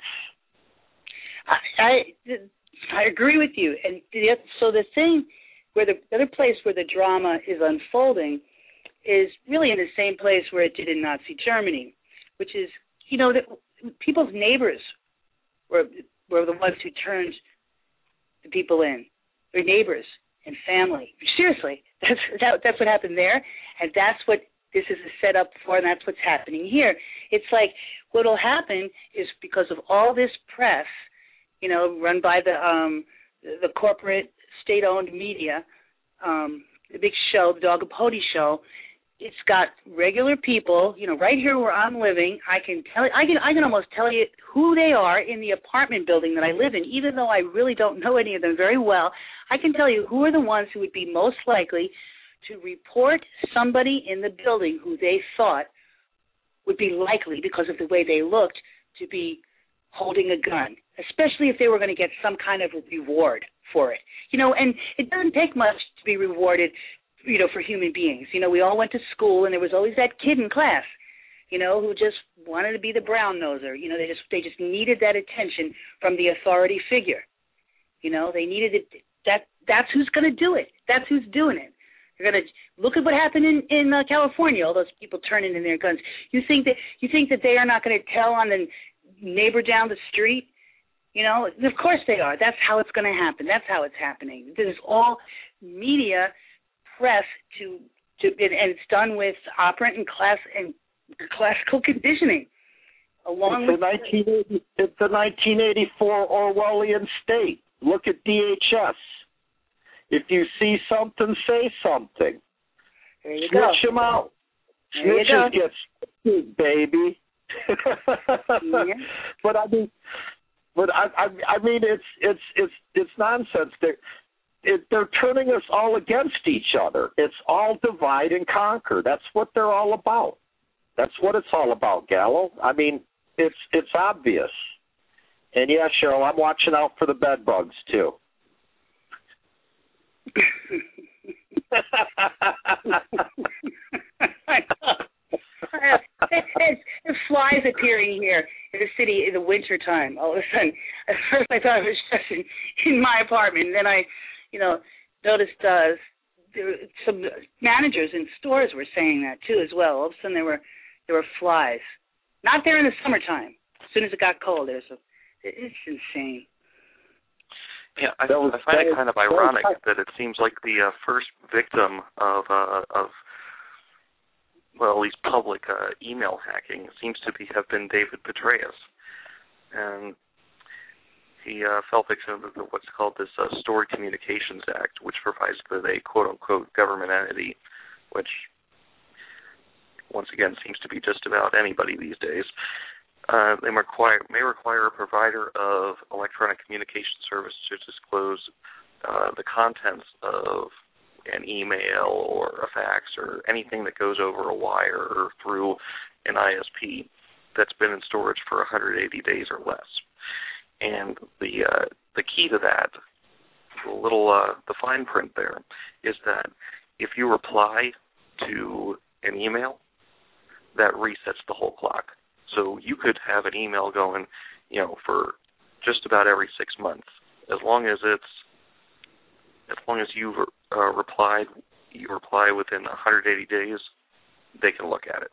Speaker 3: I I, I agree with you. And the, so the thing where the other place where the drama is unfolding is really in the same place where it did in Nazi Germany, which is, you know, that people's neighbors were were the ones who turned the people in, their neighbors and family. Seriously, that's that, that's what happened there, and that's what this is a setup for, and that's what's happening here. It's like what will happen is because of all this press, you know, run by the um, the corporate state-owned media, um, the big show, the Dog and Pony Show. It's got regular people, you know, right here where I'm living. I can tell, I can, I can almost tell you who they are in the apartment building that I live in, even though I really don't know any of them very well. I can tell you who are the ones who would be most likely to report somebody in the building who they thought would be likely, because of the way they looked, to be holding a gun, especially if they were going to get some kind of a reward for it. You know, and it doesn't take much to be rewarded, you know, for human beings. You know, we all went to school, and there was always that kid in class, you know, who just wanted to be the brown noser. You know, they just they just needed that attention from the authority figure. You know, they needed it. That that's who's going to do it. That's who's doing it. You're going to look at what happened in in uh, California. All those people turning in their guns. You think that you think that they are not going to tell on the neighbor down the street? You know, of course they are. That's how it's going to happen. That's how it's happening. This is all media press to to, and, and it's done with operant and class and classical conditioning. Along
Speaker 1: it's
Speaker 3: with
Speaker 1: a nineteen eighty, it's a nineteen eighty-four Orwellian state. Look at D H S. If you see something, say something.
Speaker 3: There you
Speaker 1: Snitch
Speaker 3: go.
Speaker 1: them out.
Speaker 3: There you
Speaker 1: Snitches
Speaker 3: go.
Speaker 1: get snitches, baby.
Speaker 3: Yeah.
Speaker 1: But I mean, but I, I, I mean, it's it's it's it's nonsense. They're it, they're turning us all against each other. It's all divide and conquer. That's what they're all about. That's what it's all about, Gallo. I mean, it's it's obvious. And yeah, Cheryl, I'm watching out for the bed bugs too.
Speaker 3: There's, there's flies appearing here in the city in the winter time. All of a sudden, at first I thought it was just in, in my apartment, and then I, you know, noticed uh, there, some managers in stores were saying that too as well. All of a sudden there were there were flies. Not there in the summertime. As soon as it got cold, there's a. It's insane.
Speaker 2: Yeah, I,
Speaker 1: was,
Speaker 2: I find it
Speaker 1: was,
Speaker 2: kind of ironic
Speaker 1: was,
Speaker 2: that it seems like the uh, first victim of uh, of well, at least public uh, email hacking seems to be have been David Petraeus, and he uh, fell victim of what's called this uh, Stored Communications Act, which provides that a quote unquote government entity, which once again seems to be just about anybody these days. Uh, they require, may require a provider of electronic communication service to disclose uh, the contents of an email or a fax or anything that goes over a wire or through an I S P that's been in storage for one hundred eighty days or less. And the uh, the key to that, the little uh, the fine print there, is that if you reply to an email, that resets the whole clock. So you could have an email going, you know, for just about every six months. As long as it's, as long as you've uh, replied, you reply within one hundred eighty days, they can look at it.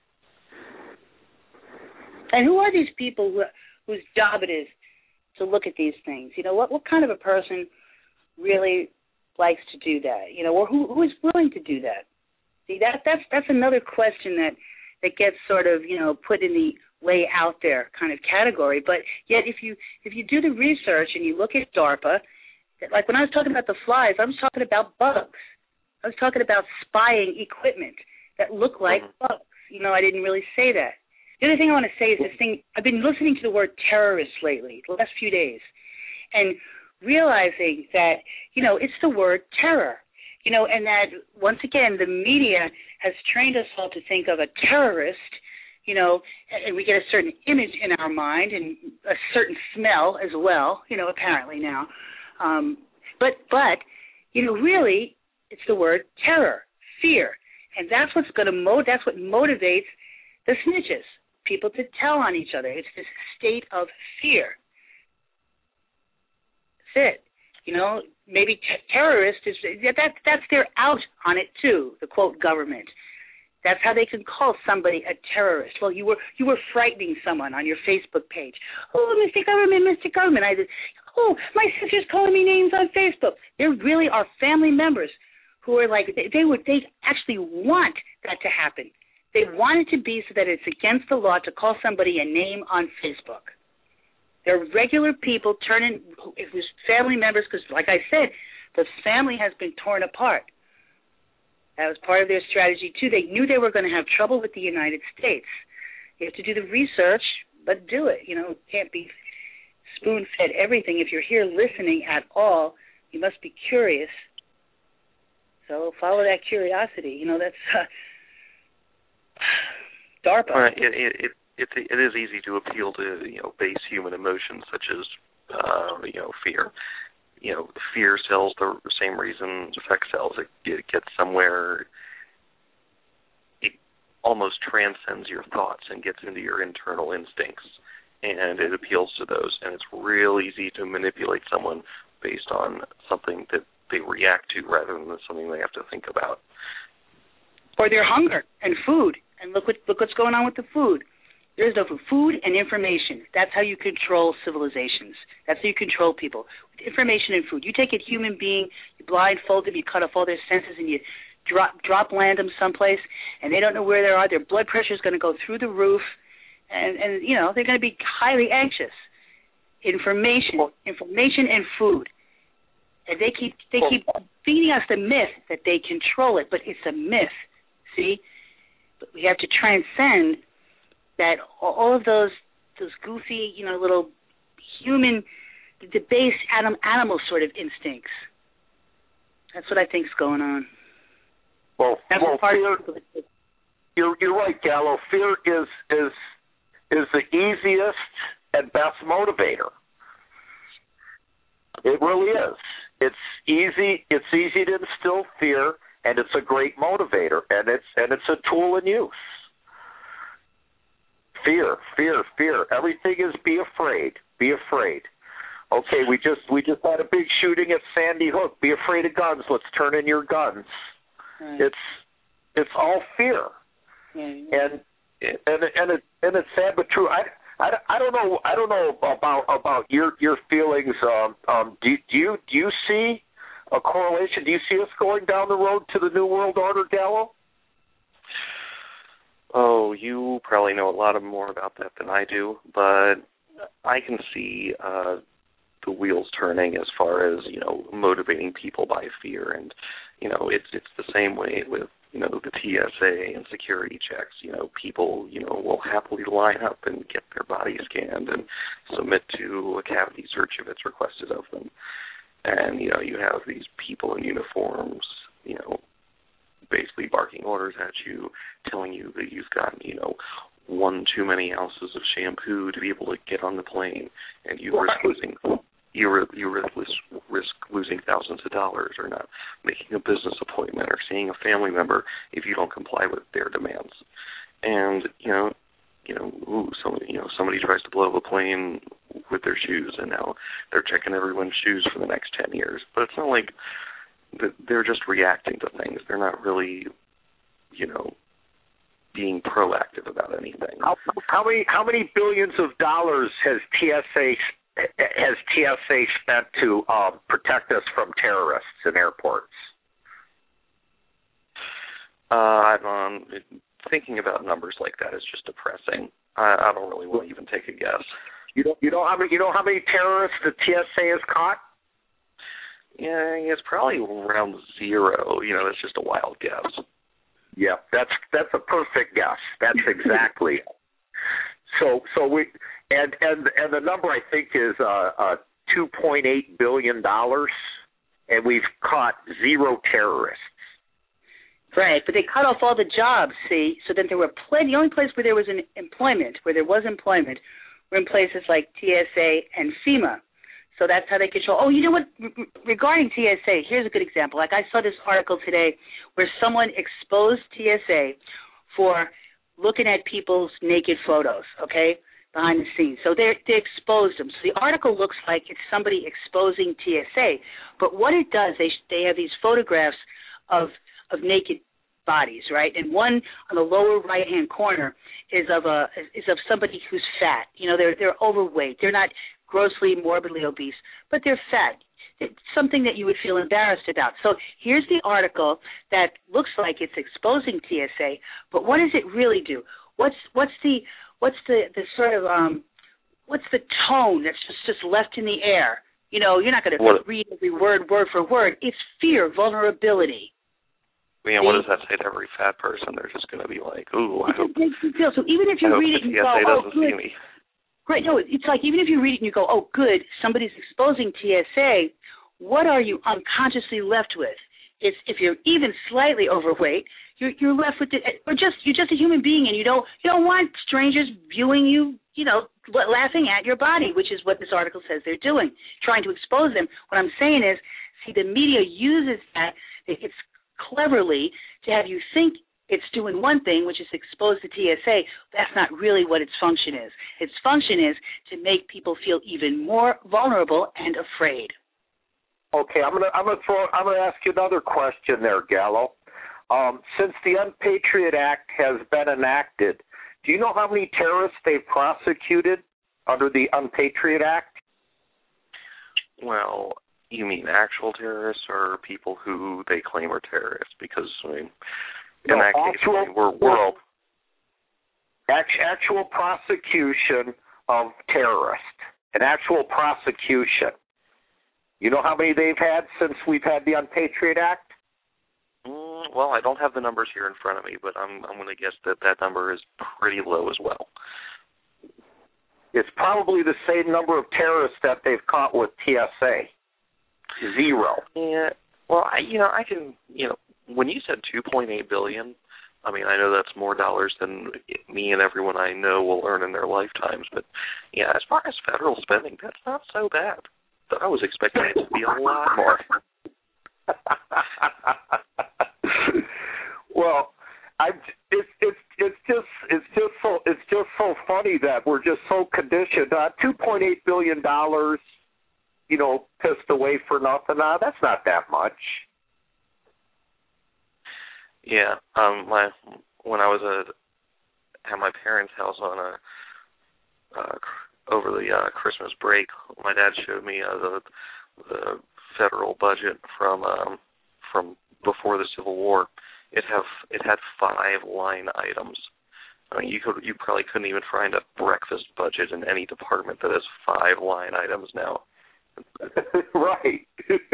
Speaker 3: And who are these people who, whose job it is to look at these things? You know, what what kind of a person really likes to do that? You know, or who who is willing to do that? See, that that's that's another question that that gets sort of, you know, put in the way out there kind of category. But yet if you if you do the research and you look at DARPA, like when I was talking about the flies, I was talking about bugs. I was talking about spying equipment that look like mm-hmm. bugs. You know, I didn't really say that. The other thing I want to say is this thing, I've been listening to the word terrorist lately, the last few days, and realizing that, you know, it's the word terror. You know, and that, once again, the media has trained us all to think of a terrorist, you know, and we get a certain image in our mind and a certain smell as well, you know, apparently now. Um, but, but, you know, really, it's the word terror, fear. And that's what's going to mo- that's what motivates the snitches, people to tell on each other. It's this state of fear. That's it. You know, maybe t- terrorist is that that's their out on it too. The quote government. That's how they can call somebody a terrorist. Well, you were you were frightening someone on your Facebook page. Oh, Mister Government, Mister Government. I did. Oh, my sister's calling me names on Facebook. There really are family members who are like they, they would they actually want that to happen. They want it to be so that it's against the law to call somebody a name on Facebook. They're regular people turning, it was family members, because like I said, the family has been torn apart. That was part of their strategy, too. They knew they were going to have trouble with the United States. You have to do the research, but do it. You know, it can't be spoon-fed everything. If you're here listening at all, you must be curious. So follow that curiosity. You know, that's uh, DARPA.
Speaker 2: Well, it, it, it, it, it is easy to appeal to, you know, base human emotions such as, uh, you know, fear. You know, fear sells the same reason sex sells. It, it gets somewhere, it almost transcends your thoughts and gets into your internal instincts, and it appeals to those. And it's real easy to manipulate someone based on something that they react to rather than something they have to think about.
Speaker 3: Or their hunger and food. And look what look what's going on with the food. There's no food. Food and information. That's how you control civilizations. That's how you control people. With information and food. You take a human being, you blindfold them, you cut off all their senses, and you drop drop land them someplace, and they don't know where they are. Their blood pressure is going to go through the roof, and, and you know, they're going to be highly anxious. Information, information and food. And they keep they keep feeding us the myth that they control it, but it's a myth. See? But we have to transcend that all of those those goofy, you know, little human, the base anim, animal sort of instincts. That's what I think's going on.
Speaker 1: Well,
Speaker 3: That's
Speaker 1: well
Speaker 3: part
Speaker 1: fear,
Speaker 3: of
Speaker 1: you're you're right, Gallo. Fear is is is the easiest and best motivator. It really is. It's easy. It's easy to instill fear, and it's a great motivator, and it's and it's a tool in use. Fear, fear, fear. Everything is be afraid. Be afraid. Okay, we just we just had a big shooting at Sandy Hook. Be afraid of guns. Let's turn in your guns.
Speaker 3: Right.
Speaker 1: It's it's all fear,
Speaker 3: yeah, yeah.
Speaker 1: and and and it and it's sad but true. I, I, I don't know I don't know about about your your feelings. Um, um, do do you do you see a correlation? Do you see us going down the road to the New World Order, Gallo?
Speaker 2: Oh, you probably know a lot more about that than I do, but I can see uh, the wheels turning as far as, you know, motivating people by fear. And, you know, it's it's the same way with, you know, the T S A and security checks. You know, people, you know, will happily line up and get their body scanned and submit to a cavity search if it's requested of them. And, you know, you have these people in uniforms, you know, basically barking orders at you, telling you that you've got, you know, one too many ounces of shampoo to be able to get on the plane, and you risk losing you risk, you risk, risk losing thousands of dollars, or not making a business appointment, or seeing a family member if you don't comply with their demands. And you know, you know, ooh, somebody, you know, somebody tries to blow up a plane with their shoes, and now they're checking everyone's shoes for the next ten years. But it's not like they're just reacting to things. They're not really, you know, being proactive about anything.
Speaker 1: How, how many how many billions of dollars has T S A has T S A spent to um, protect us from terrorists in airports?
Speaker 2: Uh, I'm um, thinking about numbers like that is just depressing. I, I don't really want to even take a guess.
Speaker 1: You don't you know how many you know how many terrorists the T S A has caught?
Speaker 2: Yeah, it's probably around zero. You know, that's just a wild guess.
Speaker 1: Yeah, that's that's a perfect guess. That's exactly. so so we and and and the number I think is uh, uh, two point eight billion dollars, and we've caught zero terrorists.
Speaker 3: Right, but they cut off all the jobs. See, so then there were plenty. The only place where there was an employment, where there was employment, were in places like T S A and FEMA. So that's how they control. Oh, you know what? Re- regarding T S A, here's a good example. Like I saw this article today where someone exposed T S A for looking at people's naked photos, okay, behind the scenes. So they they exposed them. So the article looks like it's somebody exposing T S A. But what it does, they they have these photographs of of naked bodies, right? And one on the lower right-hand corner is of a is of somebody who's fat. You know, they're they're overweight. They're not grossly, morbidly obese, but they're fat. It's something that you would feel embarrassed about. So here's the article that looks like it's exposing T S A, but what does it really do? What's what's the what's the, the sort of um what's the tone that's just, just left in the air? You know, you're not going to read every word word for word. It's fear, vulnerability.
Speaker 2: Yeah, what does that say to every fat person? They're just going to be like, ooh, I hope,
Speaker 3: feel. So even if you
Speaker 2: I
Speaker 3: read
Speaker 2: hope
Speaker 3: it,
Speaker 2: the
Speaker 3: you
Speaker 2: T S A
Speaker 3: go, oh,
Speaker 2: doesn't
Speaker 3: good.
Speaker 2: see me.
Speaker 3: Right, no, it's like even if you read it and you go, oh, good, somebody's exposing T S A, what are you unconsciously left with? It's if you're even slightly overweight, you're you're left with it, or just you're just a human being, and you don't you don't want strangers viewing you, you know, laughing at your body, which is what this article says they're doing, trying to expose them. What I'm saying is, see, the media uses that it's cleverly to have you think it's doing one thing, which is expose the T S A. That's not really what its function is. Its function is to make people feel even more vulnerable and afraid.
Speaker 1: Okay, I'm gonna I'm gonna throw I'm gonna ask you another question there, Gallo. Um, since the Unpatriot Act has been enacted, do you know how many terrorists they've prosecuted under the Unpatriot Act?
Speaker 2: Well, you mean actual terrorists or people who they claim are terrorists? Because I mean, in
Speaker 1: no,
Speaker 2: that
Speaker 1: actual,
Speaker 2: case, we're we're all
Speaker 1: actual prosecution of terrorists, an actual prosecution. You know how many they've had since we've had the Unpatriot Act?
Speaker 2: Mm, well, I don't have the numbers here in front of me, but I'm I'm going to guess that that number is pretty low as well.
Speaker 1: It's probably the same number of terrorists that they've caught with T S A. Zero.
Speaker 2: Yeah. Well, I, you know, I can, you know, when you said two point eight billion, I mean, I know that's more dollars than me and everyone I know will earn in their lifetimes, but yeah, as far as federal spending, that's not so bad. But I was expecting it to be a lot more.
Speaker 1: Well, I it's it's it's just it's just so it's just so funny that we're just so conditioned. Uh, Two point eight billion dollars, you know, pissed away for nothing. Uh, that's not that much.
Speaker 2: Yeah, um, my when I was at, at my parents' house on a uh, over the uh, Christmas break, my dad showed me uh, the the federal budget from um, from before the Civil War. It have it had five line items. I mean, you could you probably couldn't even find a breakfast budget in any department that has five line items now.
Speaker 1: Right.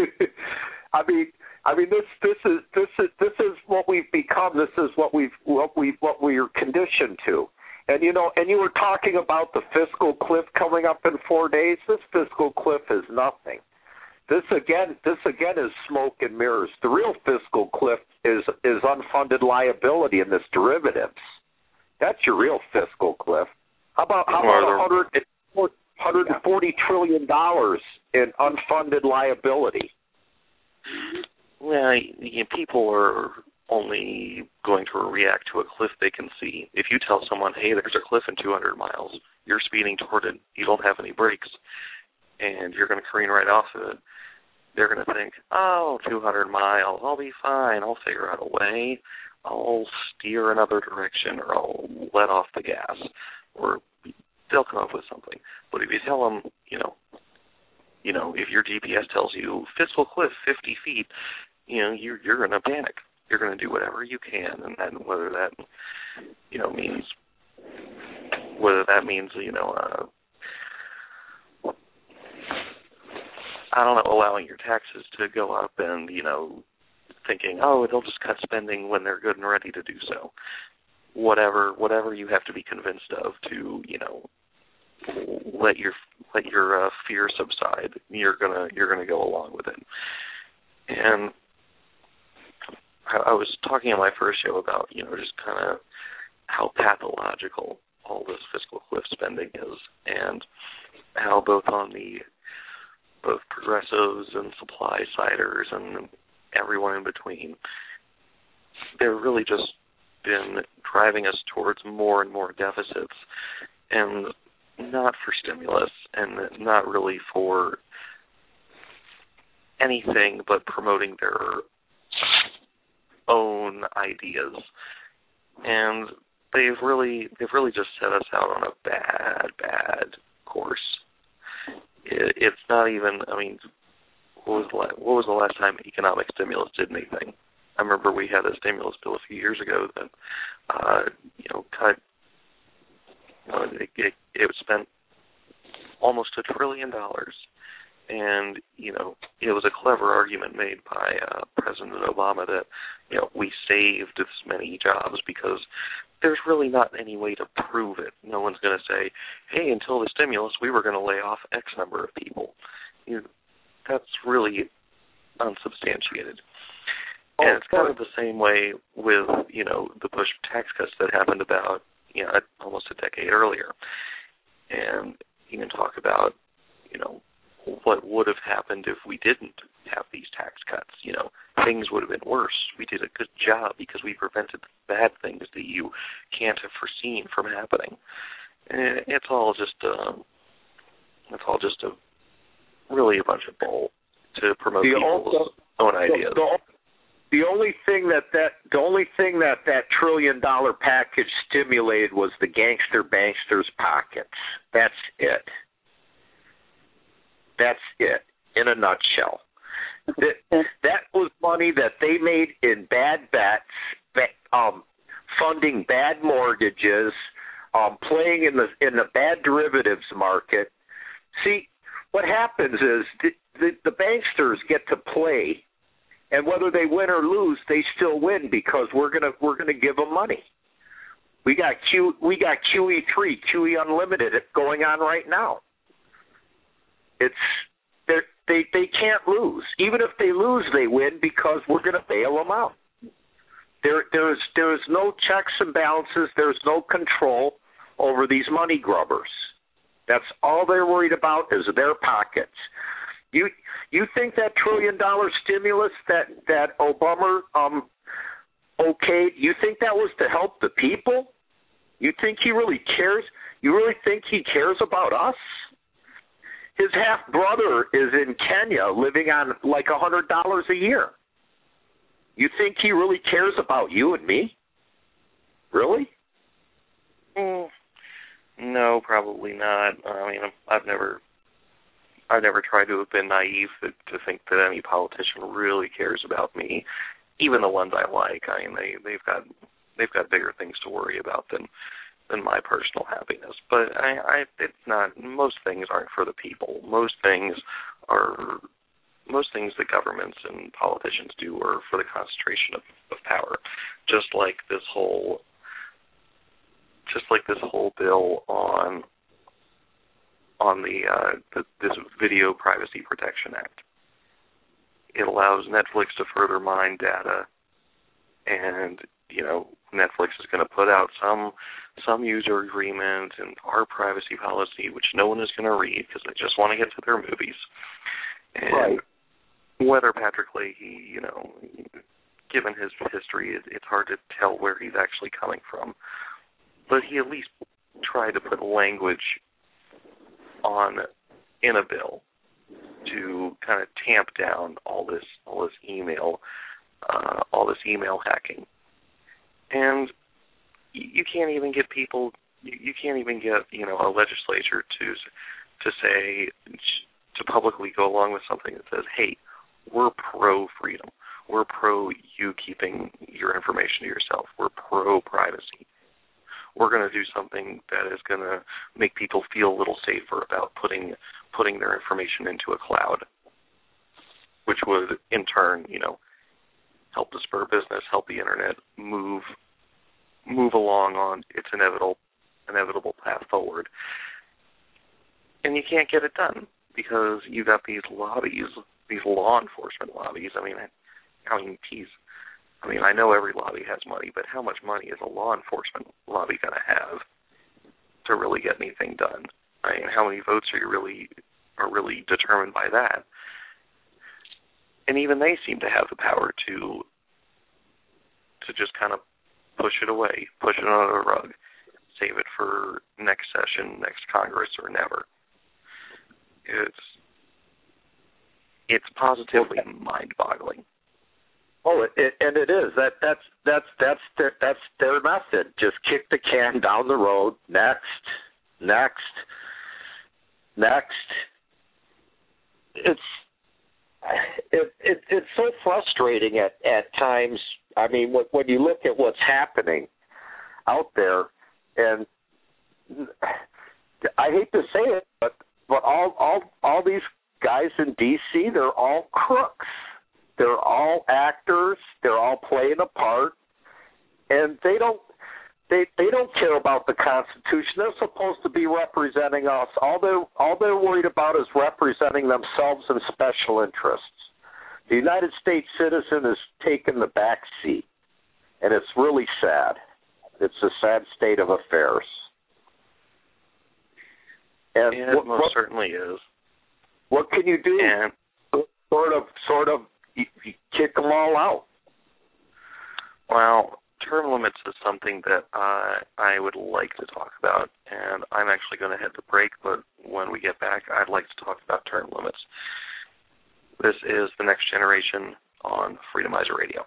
Speaker 1: I mean, I mean this this is this is this is what we've become. This is what we've what we what we are conditioned to. And you know, and you were talking about the fiscal cliff coming up in four days. This fiscal cliff is nothing. This again, this again is smoke and mirrors. The real fiscal cliff is is unfunded liability in this derivatives. That's your real fiscal cliff. How about how about one hundred forty trillion dollars in unfunded liability?
Speaker 2: Well, you know, people are only going to react to a cliff they can see. If you tell someone, hey, there's a cliff in two hundred miles, you're speeding toward it, you don't have any brakes, and you're going to careen right off of it, they're going to think, oh, two hundred miles, I'll be fine, I'll figure out a way, I'll steer another direction, or I'll let off the gas, or they'll come up with something. But if you tell them, you know, you know, if your G P S tells you fiscal cliff fifty feet, you know, you're you're in a panic. You're going to do whatever you can, and then whether that, you know, means whether that means you know, uh, I don't know, allowing your taxes to go up, and you know, thinking, oh, they'll just cut spending when they're good and ready to do so. Whatever, whatever you have to be convinced of to, you know, let your let your uh, fear subside. You're gonna you're gonna go along with it. And I, I was talking on my first show about, you know, just kind of how pathological all this fiscal cliff spending is, and how both on the both progressives and supply siders and everyone in between, they're really just been driving us towards more and more deficits, and not for stimulus, and not really for anything but promoting their own ideas. And they've really they've really just set us out on a bad, bad course. It, it's not even, I mean, what was, the la- what was the last time economic stimulus did anything? I remember we had a stimulus bill a few years ago that, uh, you know, cut, you know, it, it, it spent almost a trillion dollars. And, you know, it was a clever argument made by uh, President Obama that, you know, we saved this many jobs because there's really not any way to prove it. No one's going to say, hey, until the stimulus, we were going to lay off X number of people. You know, that's really unsubstantiated. Oh, and it's kind of the same way with, you know, the Bush tax cuts that happened about, you know, almost a decade earlier. And you can talk about, you know, what would have happened if we didn't have these tax cuts. You know, things would have been worse. We did a good job because we prevented bad things that you can't have foreseen from happening. And it's all just, um, it's all just a really a bunch of bull to promote
Speaker 1: the
Speaker 2: people's
Speaker 1: also,
Speaker 2: own ideas.
Speaker 1: The, the, the only thing that that the only thing that that trillion dollar package stimulated was the gangster banksters' pockets. That's it. That's it in a nutshell. That, that was money that they made in bad bets, um, funding bad mortgages, um, playing in the in the bad derivatives market. See, what happens is the, the, the banksters get to play, and whether they win or lose, they still win because we're gonna we're gonna give them money. We got Q we got Q E three, Q E Unlimited going on right now. It's they they can't lose. Even if they lose, they win because we're going to bail them out. There there's there's no checks and balances. There's no control over these money grubbers. That's all they're worried about is their pockets. You you think that trillion dollar stimulus that that Obama um okayed? You think that was to help the people? You think he really cares? You really think he cares about us? His half brother is in Kenya living on like a hundred dollars a year. You think he really cares about you and me? Really?
Speaker 2: Mm, no, probably not. I mean, I've never, I've never tried to have been naive to, to think that any politician really cares about me. Even the ones I like, I mean, they they've got they've got bigger things to worry about than. than my personal happiness. But I, I, it's not, most things aren't for the people. Most things are, most things that governments and politicians do are for the concentration of, of power. Just like this whole, just like this whole bill on, on the, uh, the this Video Privacy Protection Act. It allows Netflix to further mine data, and, you know, Netflix is going to put out some some user agreement and our privacy policy, which no one is going to read because they just want to get to their movies. And
Speaker 1: right.
Speaker 2: Whether Patrick Leahy, you know, given his history, it, it's hard to tell where he's actually coming from. But he at least tried to put language on in a bill to kind of tamp down all this all this email uh, all this email hacking. And you can't even get people, you can't even get, you know, a legislature to to say, to publicly go along with something that says, hey, we're pro-freedom. We're pro you keeping your information to yourself. We're pro-privacy. We're going to do something that is going to make people feel a little safer about putting putting their information into a cloud, which would, in turn, you know, help the spur business, help the internet move move along on its inevitable inevitable path forward. And you can't get it done because you got these lobbies, these law enforcement lobbies. I mean, I mean, geez, I mean, I know every lobby has money, but how much money is a law enforcement lobby going to have to really get anything done? I mean, how many votes are you really are really determined by that? And even they seem to have the power to to just kind of push it away, push it under the rug, save it for next session, next Congress, or never. It's it's positively mind-boggling.
Speaker 1: Oh, it, it, and it is. That that's that's that's their, that's their method. Just kick the can down the road. Next, next, next. It's it, it it's so frustrating at at times. I mean, when, when you look at what's happening out there, and I hate to say it, but but all all all these guys in D C, they're all crooks. They're all actors. They're all playing a part, and they don't they they don't care about the Constitution. They're supposed to be representing us. All they're all they're worried about is representing themselves and special interests. The United States citizen is taking the back seat, and it's really sad. It's a sad state of affairs. And
Speaker 2: yeah, it
Speaker 1: what,
Speaker 2: most
Speaker 1: what,
Speaker 2: certainly is.
Speaker 1: What can you do?
Speaker 2: And
Speaker 1: sort of, sort of, you, you kick them all out.
Speaker 2: Well, term limits is something that uh, I would like to talk about, and I'm actually going to head to break, but when we get back, I'd like to talk about term limits. This is The Next Generation on Freedomizer Radio.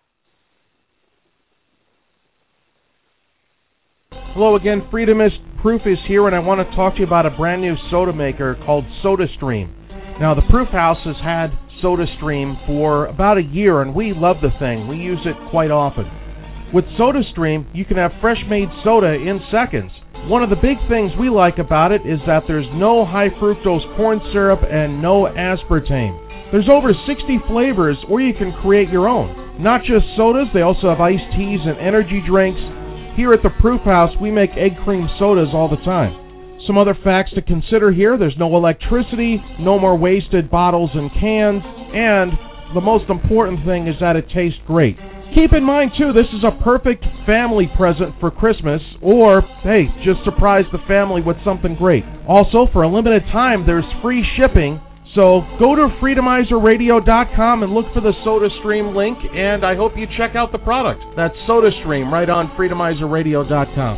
Speaker 6: Hello again, Freedomist. Proof is here, and I want to talk to you about a brand new soda maker called SodaStream. Now, the Proof House has had SodaStream for about a year, and we love the thing. We use it quite often. With SodaStream, you can have fresh-made soda in seconds. One of the big things we like about it is that there's no high-fructose corn syrup and no aspartame. There's over sixty flavors, or you can create your own. Not just sodas, they also have iced teas and energy drinks. Here at the Proof House, we make egg cream sodas all the time. Some other facts to consider here: there's no electricity, no more wasted bottles and cans, and the most important thing is that it tastes great. Keep in mind, too, this is a perfect family present for Christmas, or, hey, just surprise the family with something great. Also, for a limited time, there's free shipping, so go to Freedomizer Radio dot com and look for the SodaStream link, and I hope you check out the product. That's SodaStream right on Freedomizer Radio dot com.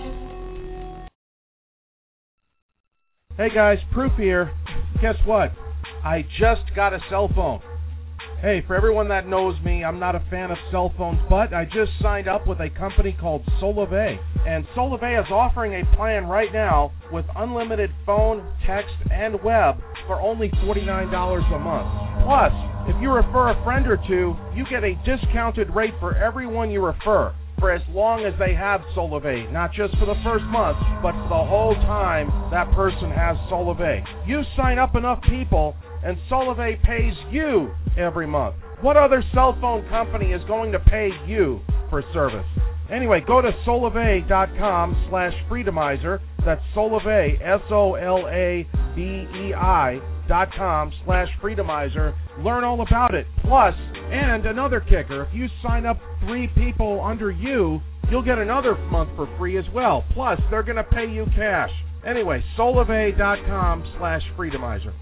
Speaker 6: Hey guys, Proof here. Guess what? I just got a cell phone. Hey, for everyone that knows me, I'm not a fan of cell phones, but I just signed up with a company called Solivay. And Solivay is offering a plan right now with unlimited phone, text, and web for only forty-nine dollars a month. Plus, if you refer a friend or two, you get a discounted rate for everyone you refer for as long as they have Solivay, not just for the first month, but for the whole time that person has Solivay. You sign up enough people, and Solivay pays you every month. What other cell phone company is going to pay you for service? Anyway, go to Solivay dot com slash Freedomizer. That's Solivay, S O L A V E I dot com slash Freedomizer. Learn all about it. Plus, and another kicker, if you sign up three people under you, you'll get another month for free as well. Plus, they're going to pay you cash. Anyway, Solivay dot com slash Freedomizer.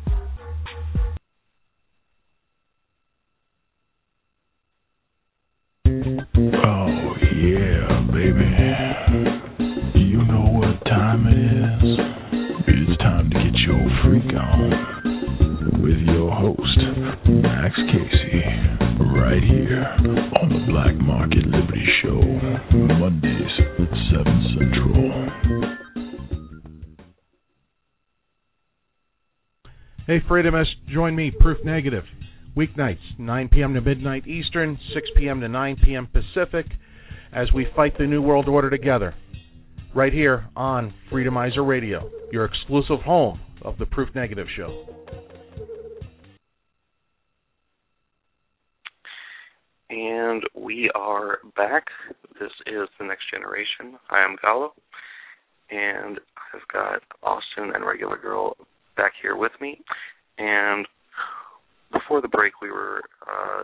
Speaker 7: Oh, yeah, baby. You know what time it is? It's time to get your freak on with your host, Max Casey, right here on the Black Market Liberty Show, Mondays at seven Central.
Speaker 6: Hey, Freedomists, join me, Proof Negative. Weeknights, nine p.m. to midnight Eastern, six p.m. to nine p.m. Pacific, as we fight the New World Order together, right here on Freedomizer Radio, your exclusive home of the Proof Negative Show.
Speaker 2: And we are back. This is The Next Generation. I am Gallo, and I've got Austin and Regular Girl back here with me, and before the break, we were uh,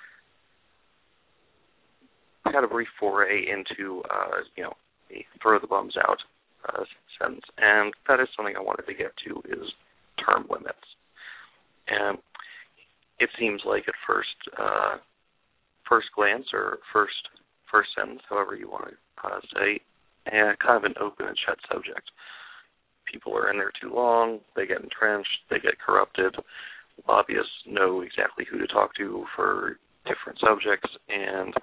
Speaker 2: had a brief foray into, uh, you know, a throw the bums out uh, sentence, and that is something I wanted to get to is term limits. And it seems like at first, uh, first glance or first first sentence, however you want to uh, say, and kind of an open and shut subject. People are in there too long, they get entrenched, they get corrupted. Lobbyists know exactly who to talk to for different subjects, and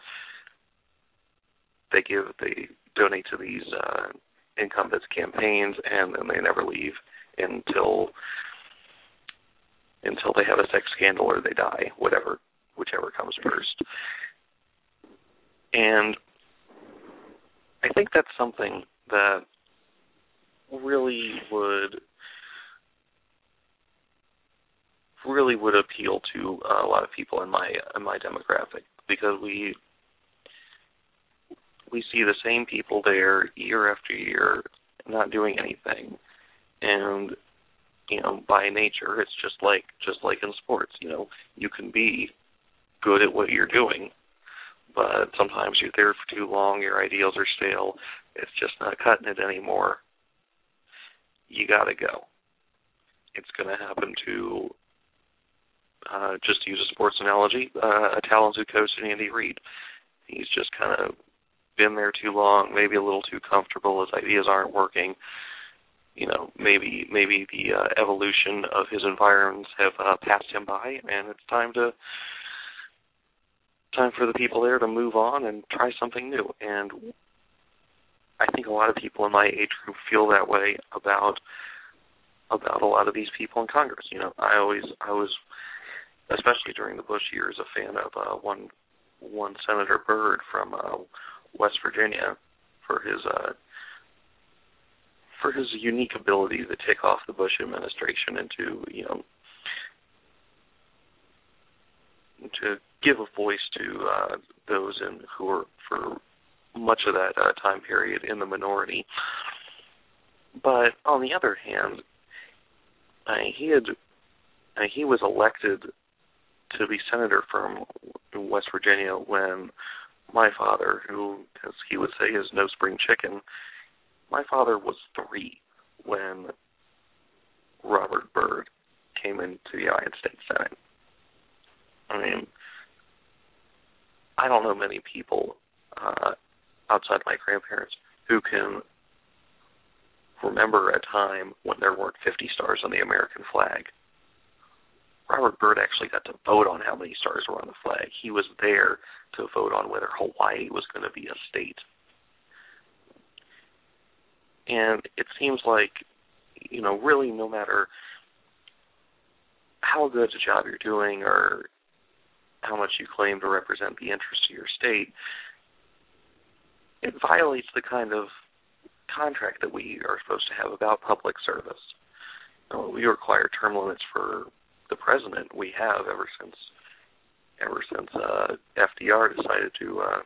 Speaker 2: they give they donate to these uh, incumbents' campaigns, and then they never leave until until they have a sex scandal or they die, whatever, whichever comes first. And I think that's something that really would. really would appeal to uh, a lot of people in my in my demographic, because we we see the same people there year after year not doing anything, and you know, by nature it's just like just like in sports, you know, you can be good at what you're doing, but sometimes you're there for too long, your ideals are stale, it's just not cutting it anymore. You gotta go. It's going to happen to Uh, just to use a sports analogy, uh, a talented coach in Andy Reid. He's just kind of been there too long, maybe a little too comfortable. His ideas aren't working. you know, maybe maybe the uh, evolution of his environs have uh, passed him by, and it's time to time for the people there to move on and try something new. And I think a lot of people in my age group feel that way about about a lot of these people in Congress. You know, I always I was, especially during the Bush years, a fan of uh, one one Senator Byrd from uh, West Virginia for his uh, for his unique ability to tick off the Bush administration and to, you know, to give a voice to uh, those in, who are, for much of that uh, time period, in the minority. But on the other hand, uh, he had uh, he was elected to be senator from West Virginia when my father, who, as he would say, is no spring chicken, my father was three when Robert Byrd came into the United States Senate. I mean, I don't know many people uh, outside my grandparents who can remember a time when there weren't fifty stars on the American flag. Robert Byrd actually got to vote on how many stars were on the flag. He was there to vote on whether Hawaii was going to be a state. And it seems like, you know, really no matter how good a job you're doing or how much you claim to represent the interests of your state, it violates the kind of contract that we are supposed to have about public service. You know, we require term limits for the president. We have ever since ever since uh, F D R decided to uh,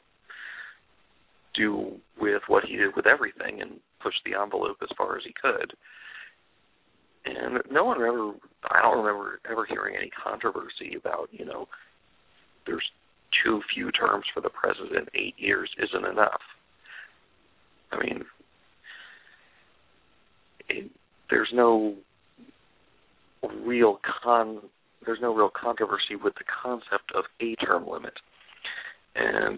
Speaker 2: do with what he did with everything and push the envelope as far as he could. And no one ever, I don't remember ever hearing any controversy about, you know, there's too few terms for the president, eight years isn't enough. I mean, it, there's no real con, there's no real controversy with the concept of a term limit. And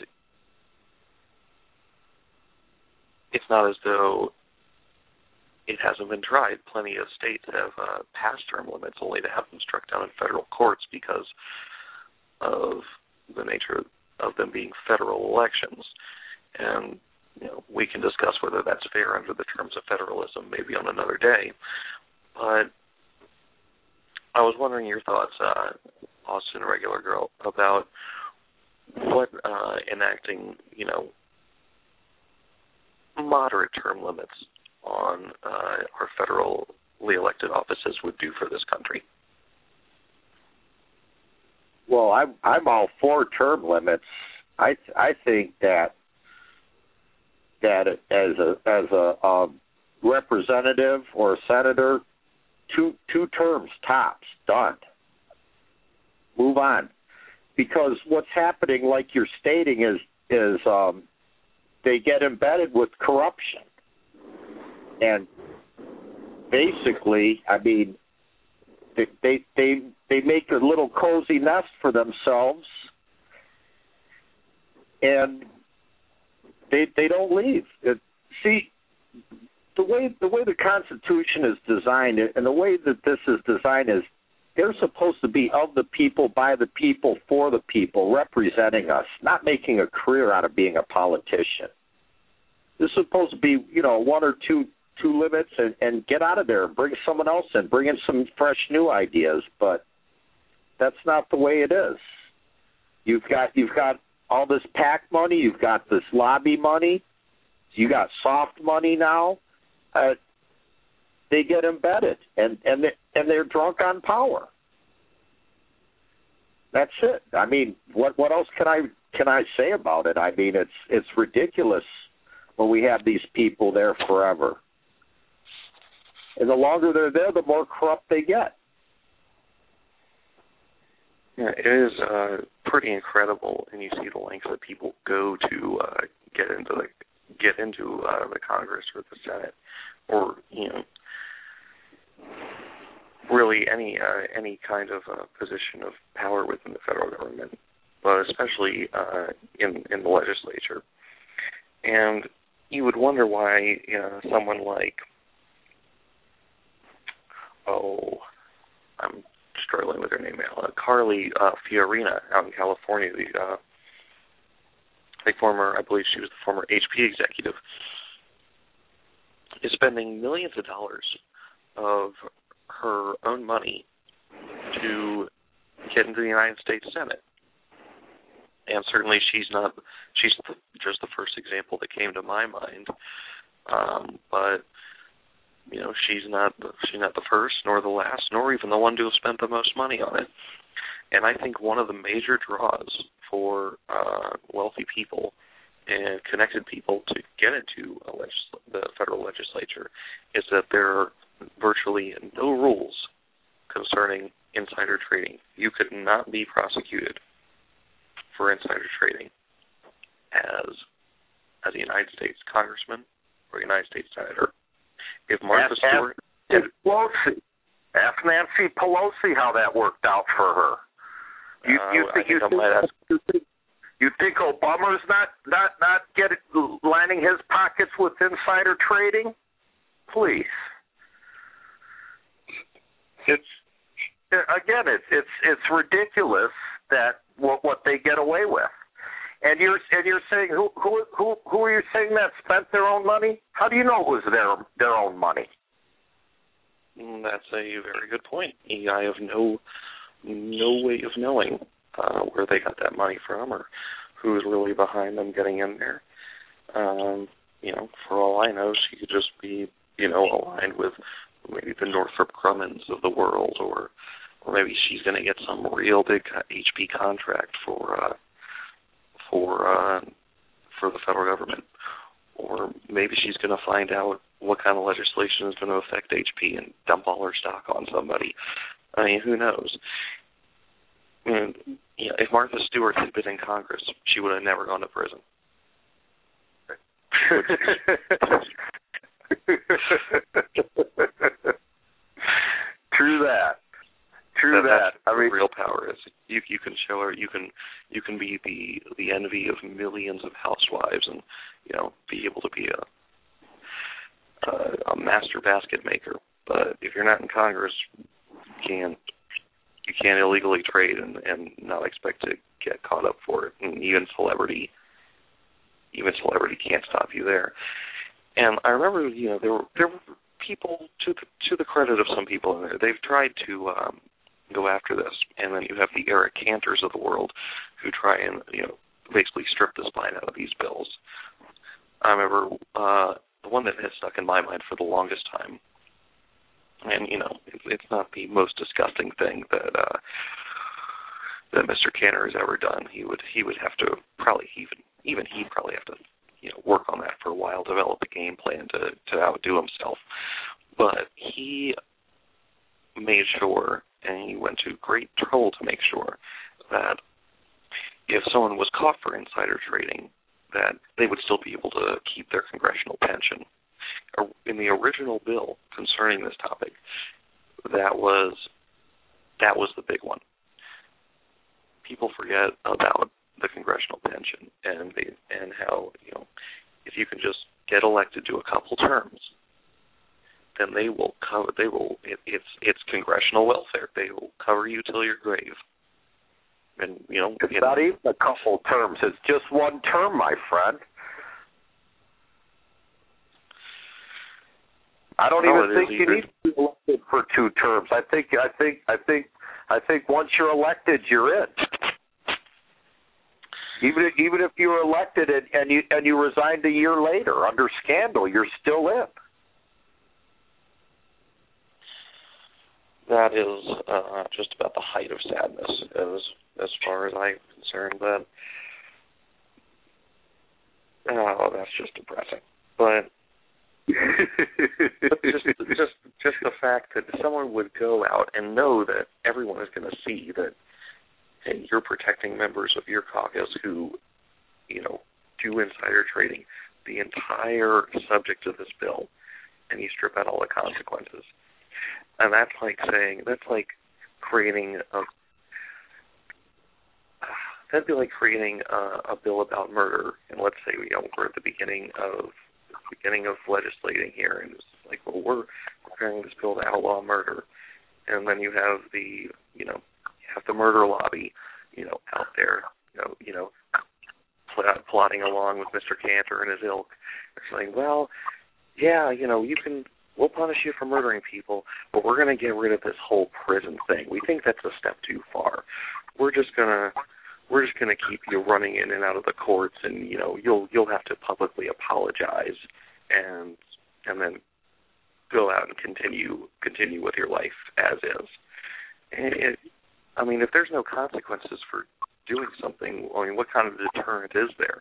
Speaker 2: it's not as though it hasn't been tried. Plenty of states have uh, passed term limits only to have them struck down in federal courts because of the nature of them being federal elections. And, you know, we can discuss whether that's fair under the terms of federalism maybe on another day. But I was wondering your thoughts, uh, Austin Regular Girl, about what uh, enacting, you know, moderate term limits on uh, our federally elected offices would do for this country.
Speaker 1: Well, I'm I'm all for term limits. I I think that that as a as a um, representative or a senator, two two terms tops, done. Move on, because what's happening, like you're stating, is is um, they get embedded with corruption, and basically, I mean, they they they, they make a little cozy nest for themselves, and they they don't leave. It, see, the way the way the Constitution is designed, and the way that this is designed, is they're supposed to be of the people, by the people, for the people, representing us, not making a career out of being a politician. This is supposed to be, you know, one or two two limits, and, and get out of there and bring someone else in, bring in some fresh new ideas. But that's not the way it is. You've got you've got all this PAC money, you've got this lobby money, you got soft money now. Uh, they get embedded, and and they, and they're drunk on power. That's it. I mean, what what else can I can I say about it? I mean, it's it's ridiculous when we have these people there forever. And the longer they're there, the more corrupt they get.
Speaker 2: Yeah, it is uh, pretty incredible, and you see the lengths that people go to uh, get into the get into uh, the Congress or the Senate, or you know, really any uh, any kind of uh, position of power within the federal government, but especially uh, in in the legislature. And you would wonder why uh, someone like oh, I'm struggling with her name now. Uh, Carly uh, Fiorina out in California, the uh, the former, I believe she was the former H P executive, is spending millions of dollars of her own money to get into the United States Senate. And certainly she's not, she's just the first example that came to my mind. Um, but, you know, she's not, she's not the first, nor the last, nor even the one to have spent the most money on it. And I think one of the major draws for uh, wealthy people and connected people to get into a legis- the federal legislature is that there are virtually no rules concerning insider trading. You could not be prosecuted for insider trading as as a United States congressman or a United States senator. If Martha
Speaker 1: ask,
Speaker 2: Stewart...
Speaker 1: Ask Pelosi. Ask Nancy Pelosi how that worked out for her. You,
Speaker 2: uh,
Speaker 1: you think,
Speaker 2: I think
Speaker 1: you
Speaker 2: I
Speaker 1: think,
Speaker 2: might ask...
Speaker 1: You think Obama's not not not get it, lining his pockets with insider trading? Please. It's again, it's it's it's ridiculous that what what they get away with. And you're and you're saying who who who who are you saying that spent their own money? How do you know it was their their own money?
Speaker 2: That's a very good point. I have no no way of knowing uh, where they got that money from or who's really behind them getting in there. Um, you know, for all I know, she could just be, you know, aligned with maybe the Northrop Grummons of the world, or or maybe she's going to get some real big H P contract for uh, for uh, for the federal government, or maybe she's going to find out what kind of legislation is going to affect H P and dump all her stock on somebody. I mean, who knows? I mean, you know, if Martha Stewart had been in Congress, she would have never gone to prison.
Speaker 1: True that. True
Speaker 2: that.
Speaker 1: that.
Speaker 2: That's
Speaker 1: I mean,
Speaker 2: real power is you. You can show her. You can. You can be the the envy of millions of housewives, and you know, be able to be a a, a master basket maker. But if you're not in Congress, you can't. You can't illegally trade and, and not expect to get caught up for it. And even celebrity, even celebrity can't stop you there. And I remember, you know, there were there were people to the, to the credit of some people in there. They've tried to um, go after this, and then you have the Eric Cantors of the world who try and you know basically strip the spine out of these bills. I remember uh, the one that has stuck in my mind for the longest time. And, you know, it's not the most disgusting thing that uh, that Mister Cantor has ever done. He would he would have to probably even even he'd probably have to you know work on that for a while, develop a game plan to to outdo himself. But he made sure, and he went to great trouble to make sure that if someone was caught for insider trading, that they would still be able to keep their congressional pension. In the original bill concerning this topic, that was that was the big one. People forget about the congressional pension and the, and how you know if you can just get elected to a couple terms, then they will cover. They will. It, it's it's congressional welfare. They will cover you till your grave. And you know,
Speaker 1: it's
Speaker 2: you
Speaker 1: not
Speaker 2: know,
Speaker 1: even a couple terms. It's just one term, my friend. I don't
Speaker 2: no,
Speaker 1: even think you
Speaker 2: either.
Speaker 1: need to be elected for two terms. I think I think I think I think once you're elected, you're in. Even if, even if you were elected and, and you and you resigned a year later under scandal, you're still in.
Speaker 2: That is uh, just about the height of sadness, as as far as I'm concerned. But oh, that's just depressing. But. But just, just, just the fact that someone would go out and know that everyone is going to see that, hey, you're protecting members of your caucus who, you know, do insider trading, the entire subject of this bill, and you strip out all the consequences. And that's like saying, that's like creating a, that'd be like creating a, a bill about murder, and let's say, you know, we're at the beginning of beginning of legislating here, and like, well, we're preparing this bill to outlaw murder, and then you have the, you know, you have the murder lobby, you know, out there, you know, you know, pl- plotting along with Mister Cantor and his ilk. They're saying, well, yeah, you know, you can, we'll punish you for murdering people, but we're going to get rid of this whole prison thing. We think that's a step too far. We're just going to, we're just going to keep you running in and out of the courts, and, you know, you'll you'll have to publicly apologize and and then go out and continue continue with your life as is. And it, I mean, if there's no consequences for doing something, I mean, what kind of deterrent is there?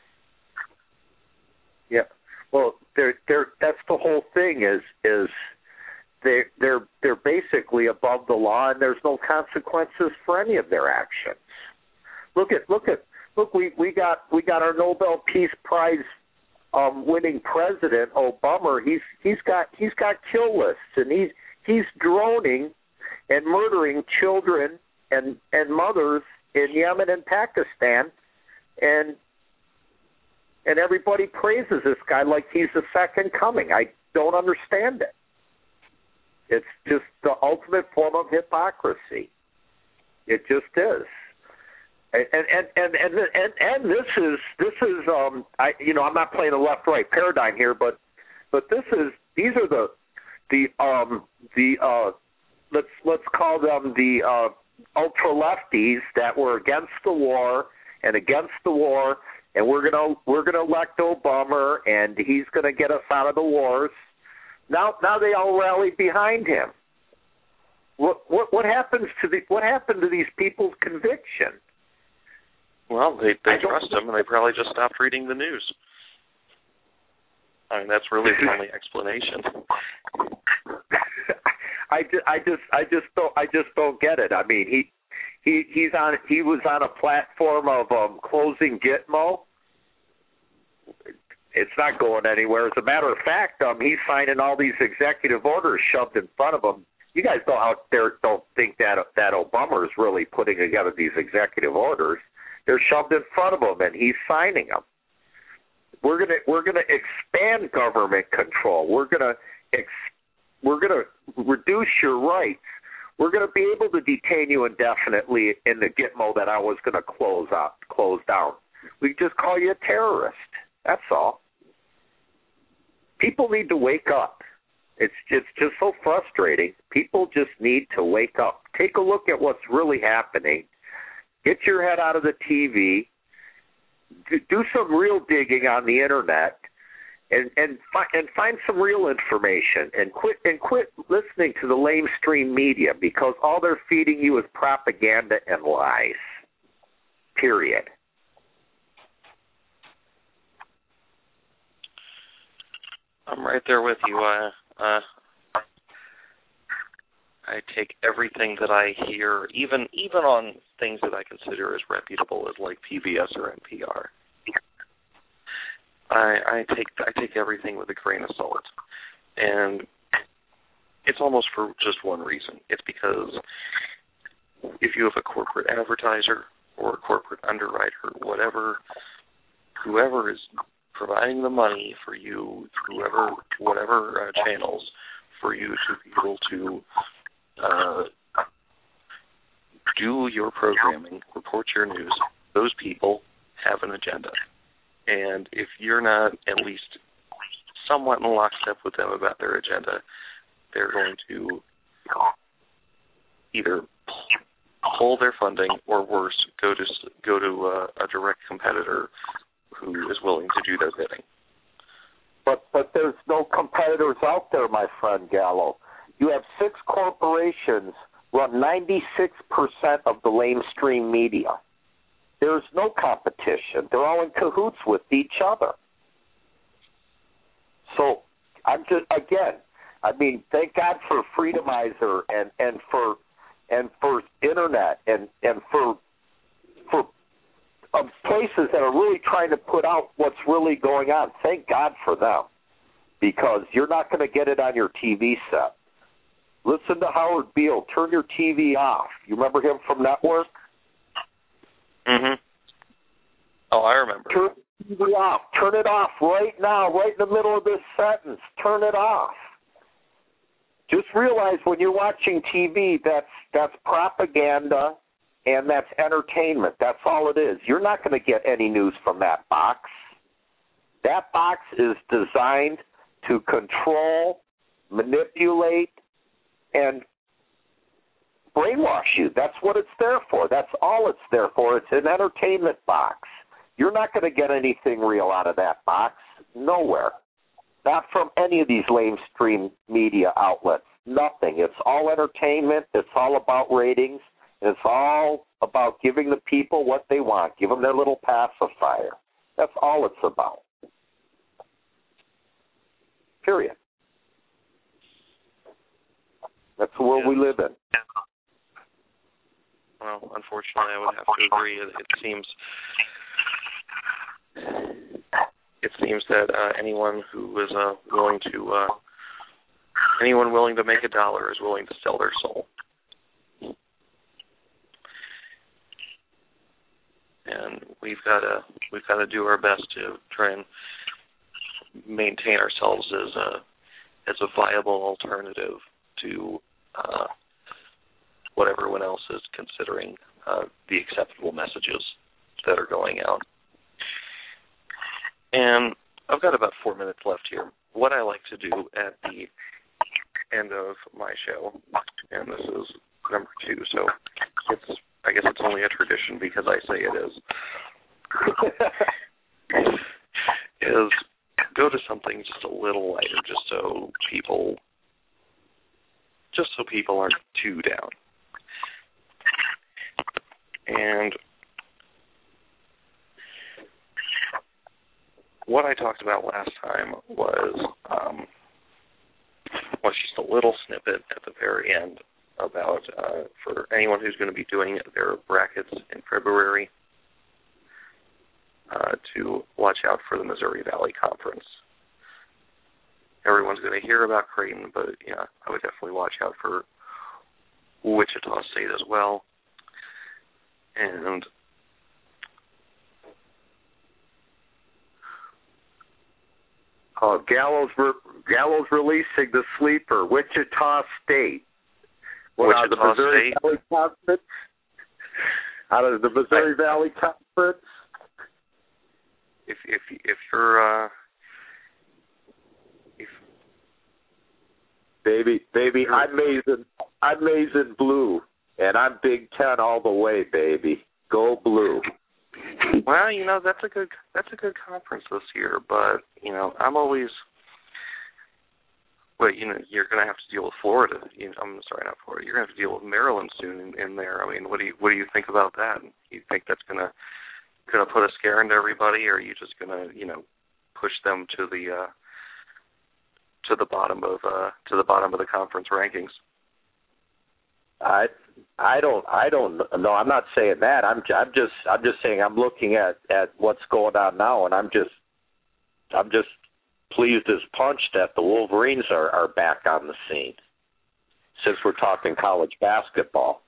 Speaker 1: Yeah, well, they're, they're, that's the whole thing. Is is they they're they're basically above the law, and there's no consequences for any of their actions. Look at look at look. We, we got we got our Nobel Peace Prize um, winning president Obama. He's he's got he's got kill lists, and he's he's droning and murdering children and and mothers in Yemen and Pakistan, and and everybody praises this guy like he's the second coming. I don't understand it. It's just the ultimate form of hypocrisy. It just is. And and and and and, and this is this is um I you know I'm not playing a left right paradigm here, but but this is these are the the um the uh let's let's call them the uh, ultra lefties that were against the war and against the war, and we're gonna we're gonna elect Obama, and he's gonna get us out of the wars. Now now they all rally behind him. What what what happens to the what happened to these people's conviction?
Speaker 2: Well, they they trust him, and they probably just stopped reading the news. I mean, that's really the only explanation.
Speaker 1: I just, I just, I just don't, I just don't get it. I mean, he, he, he's on, he was on a platform of um, closing Gitmo. It's not going anywhere. As a matter of fact, um, he's signing all these executive orders shoved in front of him. You guys don't out there don't think that that Obama is really putting together these executive orders. They're shoved in front of him, and he's signing them. We're gonna we're gonna expand government control. We're gonna ex, we're gonna reduce your rights. We're gonna be able to detain you indefinitely in the Gitmo that I was gonna close out close down. We just call you a terrorist. That's all. People need to wake up. It's just just so frustrating. People just need to wake up. Take a look at what's really happening. Get your head out of the T V. Do some real digging on the internet, and and, fi- and find some real information, and quit and quit listening to the lamestream media, because all they're feeding you is propaganda and lies. Period.
Speaker 2: I'm right there with you. Uh, uh, I take everything that I hear, even even on things that I consider as reputable as like P B S or N P R. I, I take I take everything with a grain of salt, and it's almost for just one reason. It's because if you have a corporate advertiser or a corporate underwriter, whatever, whoever is providing the money for you, whoever, whatever uh, channels for you to be able to uh, do your programming, report your news, those people have an agenda. And if you're not at least somewhat in lockstep with them about their agenda, they're going to either pull their funding or worse, go to go to a, a direct competitor who is willing to do their bidding.
Speaker 1: But but there's no competitors out there, my friend Gallo. You have six corporations run ninety-six percent of the lamestream media. There's no competition. They're all in cahoots with each other. So I'm just again, I mean, thank God for Freedomizer and, and for and for internet and, and for for um, places that are really trying to put out what's really going on. Thank God for them, because you're not going to get it on your T V set. Listen to Howard Beale. Turn your T V off. You remember him from Network?
Speaker 2: Mm-hmm. Oh, I remember.
Speaker 1: Turn the T V off. Turn it off right now, right in the middle of this sentence. Turn it off. Just realize when you're watching T V, that's that's propaganda and that's entertainment. That's all it is. You're not going to get any news from that box. That box is designed to control, manipulate, and brainwash you. That's what it's there for. That's all it's there for. It's an entertainment box. You're not going to get anything real out of that box. Nowhere. Not from any of these lamestream media outlets. Nothing. It's all entertainment. It's all about ratings. And it's all about giving the people what they want. Give them their little pacifier. That's all it's about. Period. That's the world
Speaker 2: yeah.
Speaker 1: we live in.
Speaker 2: Well, unfortunately, I would have to agree. It, it seems it seems that uh, anyone who is uh, willing to uh, anyone willing to make a dollar is willing to sell their soul. And we've got to we've got to do our best to try and maintain ourselves as a as a viable alternative to uh, what everyone else is considering uh, the acceptable messages that are going out. And I've got about four minutes left here. What I like to do at the end of my show, and this is number two, so it's I guess it's only a tradition because I say it is, is go to something just a little lighter, just so people, just so people aren't too down. And what I talked about last time was um, was just a little snippet at the very end about uh, for anyone who's going to be doing their brackets in February uh, to watch out for the Missouri Valley Conference. Everyone's going to hear about Creighton, but yeah, I would definitely watch out for Wichita State as well. And
Speaker 1: uh, Gallows re- Gallows releasing the sleeper, Wichita State. What,
Speaker 2: Wichita
Speaker 1: out of the Missouri
Speaker 2: State.
Speaker 1: Valley Conference? Out of the Missouri
Speaker 2: I,
Speaker 1: Valley Conference?
Speaker 2: If if if you're uh, if
Speaker 1: baby baby, I'm maize and I'm maize and blue, and I'm Big Ten all the way, baby. Go blue.
Speaker 2: Well, you know that's a good that's a good conference this year, but you know I'm always. Well, you know, you're going to have to deal with Florida. You know, I'm sorry, not Florida. You're going to have to deal with Maryland soon in, in there. I mean, what do you what do you think about that? You think that's going to going to put a scare into everybody, or are you just going to, you know, push them to the uh, to the bottom of uh, to the bottom of the conference rankings?
Speaker 1: I I don't I don't no, I'm not saying that. I'm I'm just I'm just saying I'm looking at, at what's going on now, and I'm just I'm just. pleased as punch that the Wolverines are, are back on the scene, since we're talking college basketball.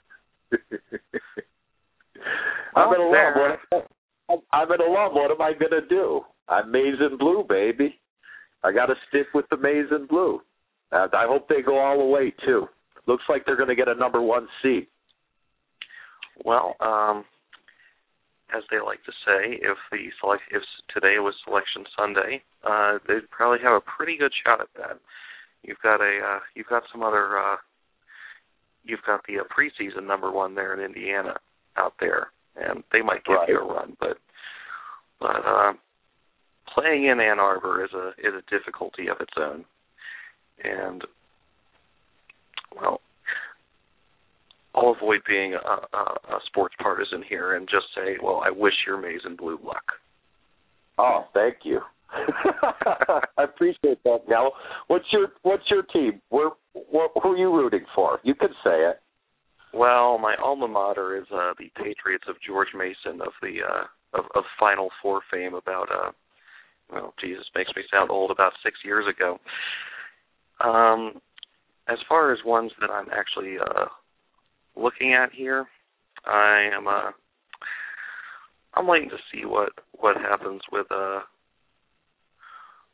Speaker 1: I'm an alum. What, I'm an alum. What am I going to do? I'm maize and blue, baby. I got to stick with the maize and blue. Uh, I hope they go all the way, too. Looks like they're going to get a number one seed.
Speaker 2: Well, um, as they like to say, if the select if today was Selection Sunday, uh, they'd probably have a pretty good shot at that. You've got a uh, you've got some other uh, you've got the uh, preseason number one there in Indiana out there, and they might give right. you a run. But but uh, playing in Ann Arbor is a is a difficulty of its own, and well. I'll avoid being a, a, a sports partisan here and just say, well, I wish your maize and blue luck.
Speaker 1: Oh, thank you. I appreciate that, Gallo. What's your What's your team? Where, what, who are you rooting for? You can say it.
Speaker 2: Well, my alma mater is uh, the Patriots of George Mason of the uh, of, of Final Four fame. About uh, well, Jesus, makes me sound old. About six years ago. Um, as far as ones that I'm actually uh, looking at here, I am uh, I'm waiting to see what, what happens with uh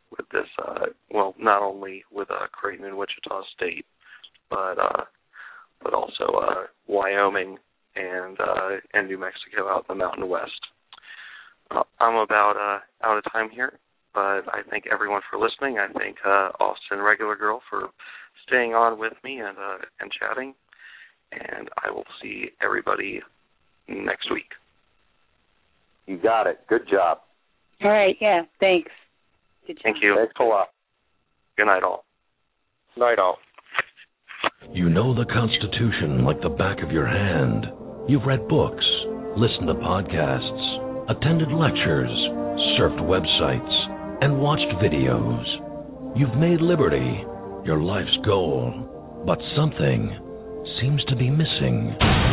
Speaker 2: with this. Uh, well, not only with uh, Creighton and Wichita State, but uh, but also uh, Wyoming and uh, and New Mexico out in the Mountain West. Uh, I'm about uh, out of time here, but I thank everyone for listening. I thank uh, Austin Regular Girl for staying on with me and uh, and chatting, and I will see everybody next week.
Speaker 1: You got it. Good job.
Speaker 3: All right. Yeah. Thanks. Good job.
Speaker 2: Thank you.
Speaker 1: Thanks a lot.
Speaker 2: Good night, all.
Speaker 1: Night, all.
Speaker 8: You know the Constitution like the back of your hand. You've read books, listened to podcasts, attended lectures, surfed websites, and watched videos. You've made liberty your life's goal, but something seems to be missing.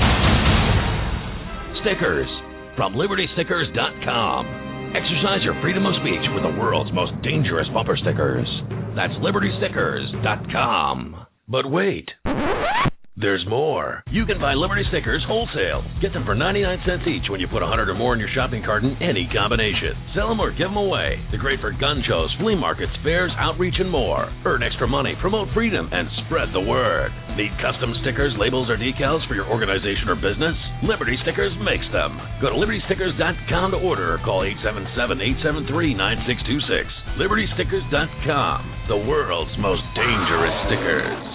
Speaker 8: Stickers from Liberty Stickers dot com. Exercise your freedom of speech with the world's most dangerous bumper stickers. That's Liberty Stickers dot com. But wait, there's more. You can buy Liberty Stickers wholesale. Get them for ninety-nine cents each when you put one hundred or more in your shopping cart in any combination. Sell them or give them away. They're great for gun shows, flea markets, fairs, outreach, and more. Earn extra money, promote freedom, and spread the word. Need custom stickers, labels, or decals for your organization or business? Liberty Stickers makes them. Go to Liberty Stickers dot com to order or call eight seven seven, eight seven three, nine six two six. Liberty Stickers dot com, the world's most dangerous stickers.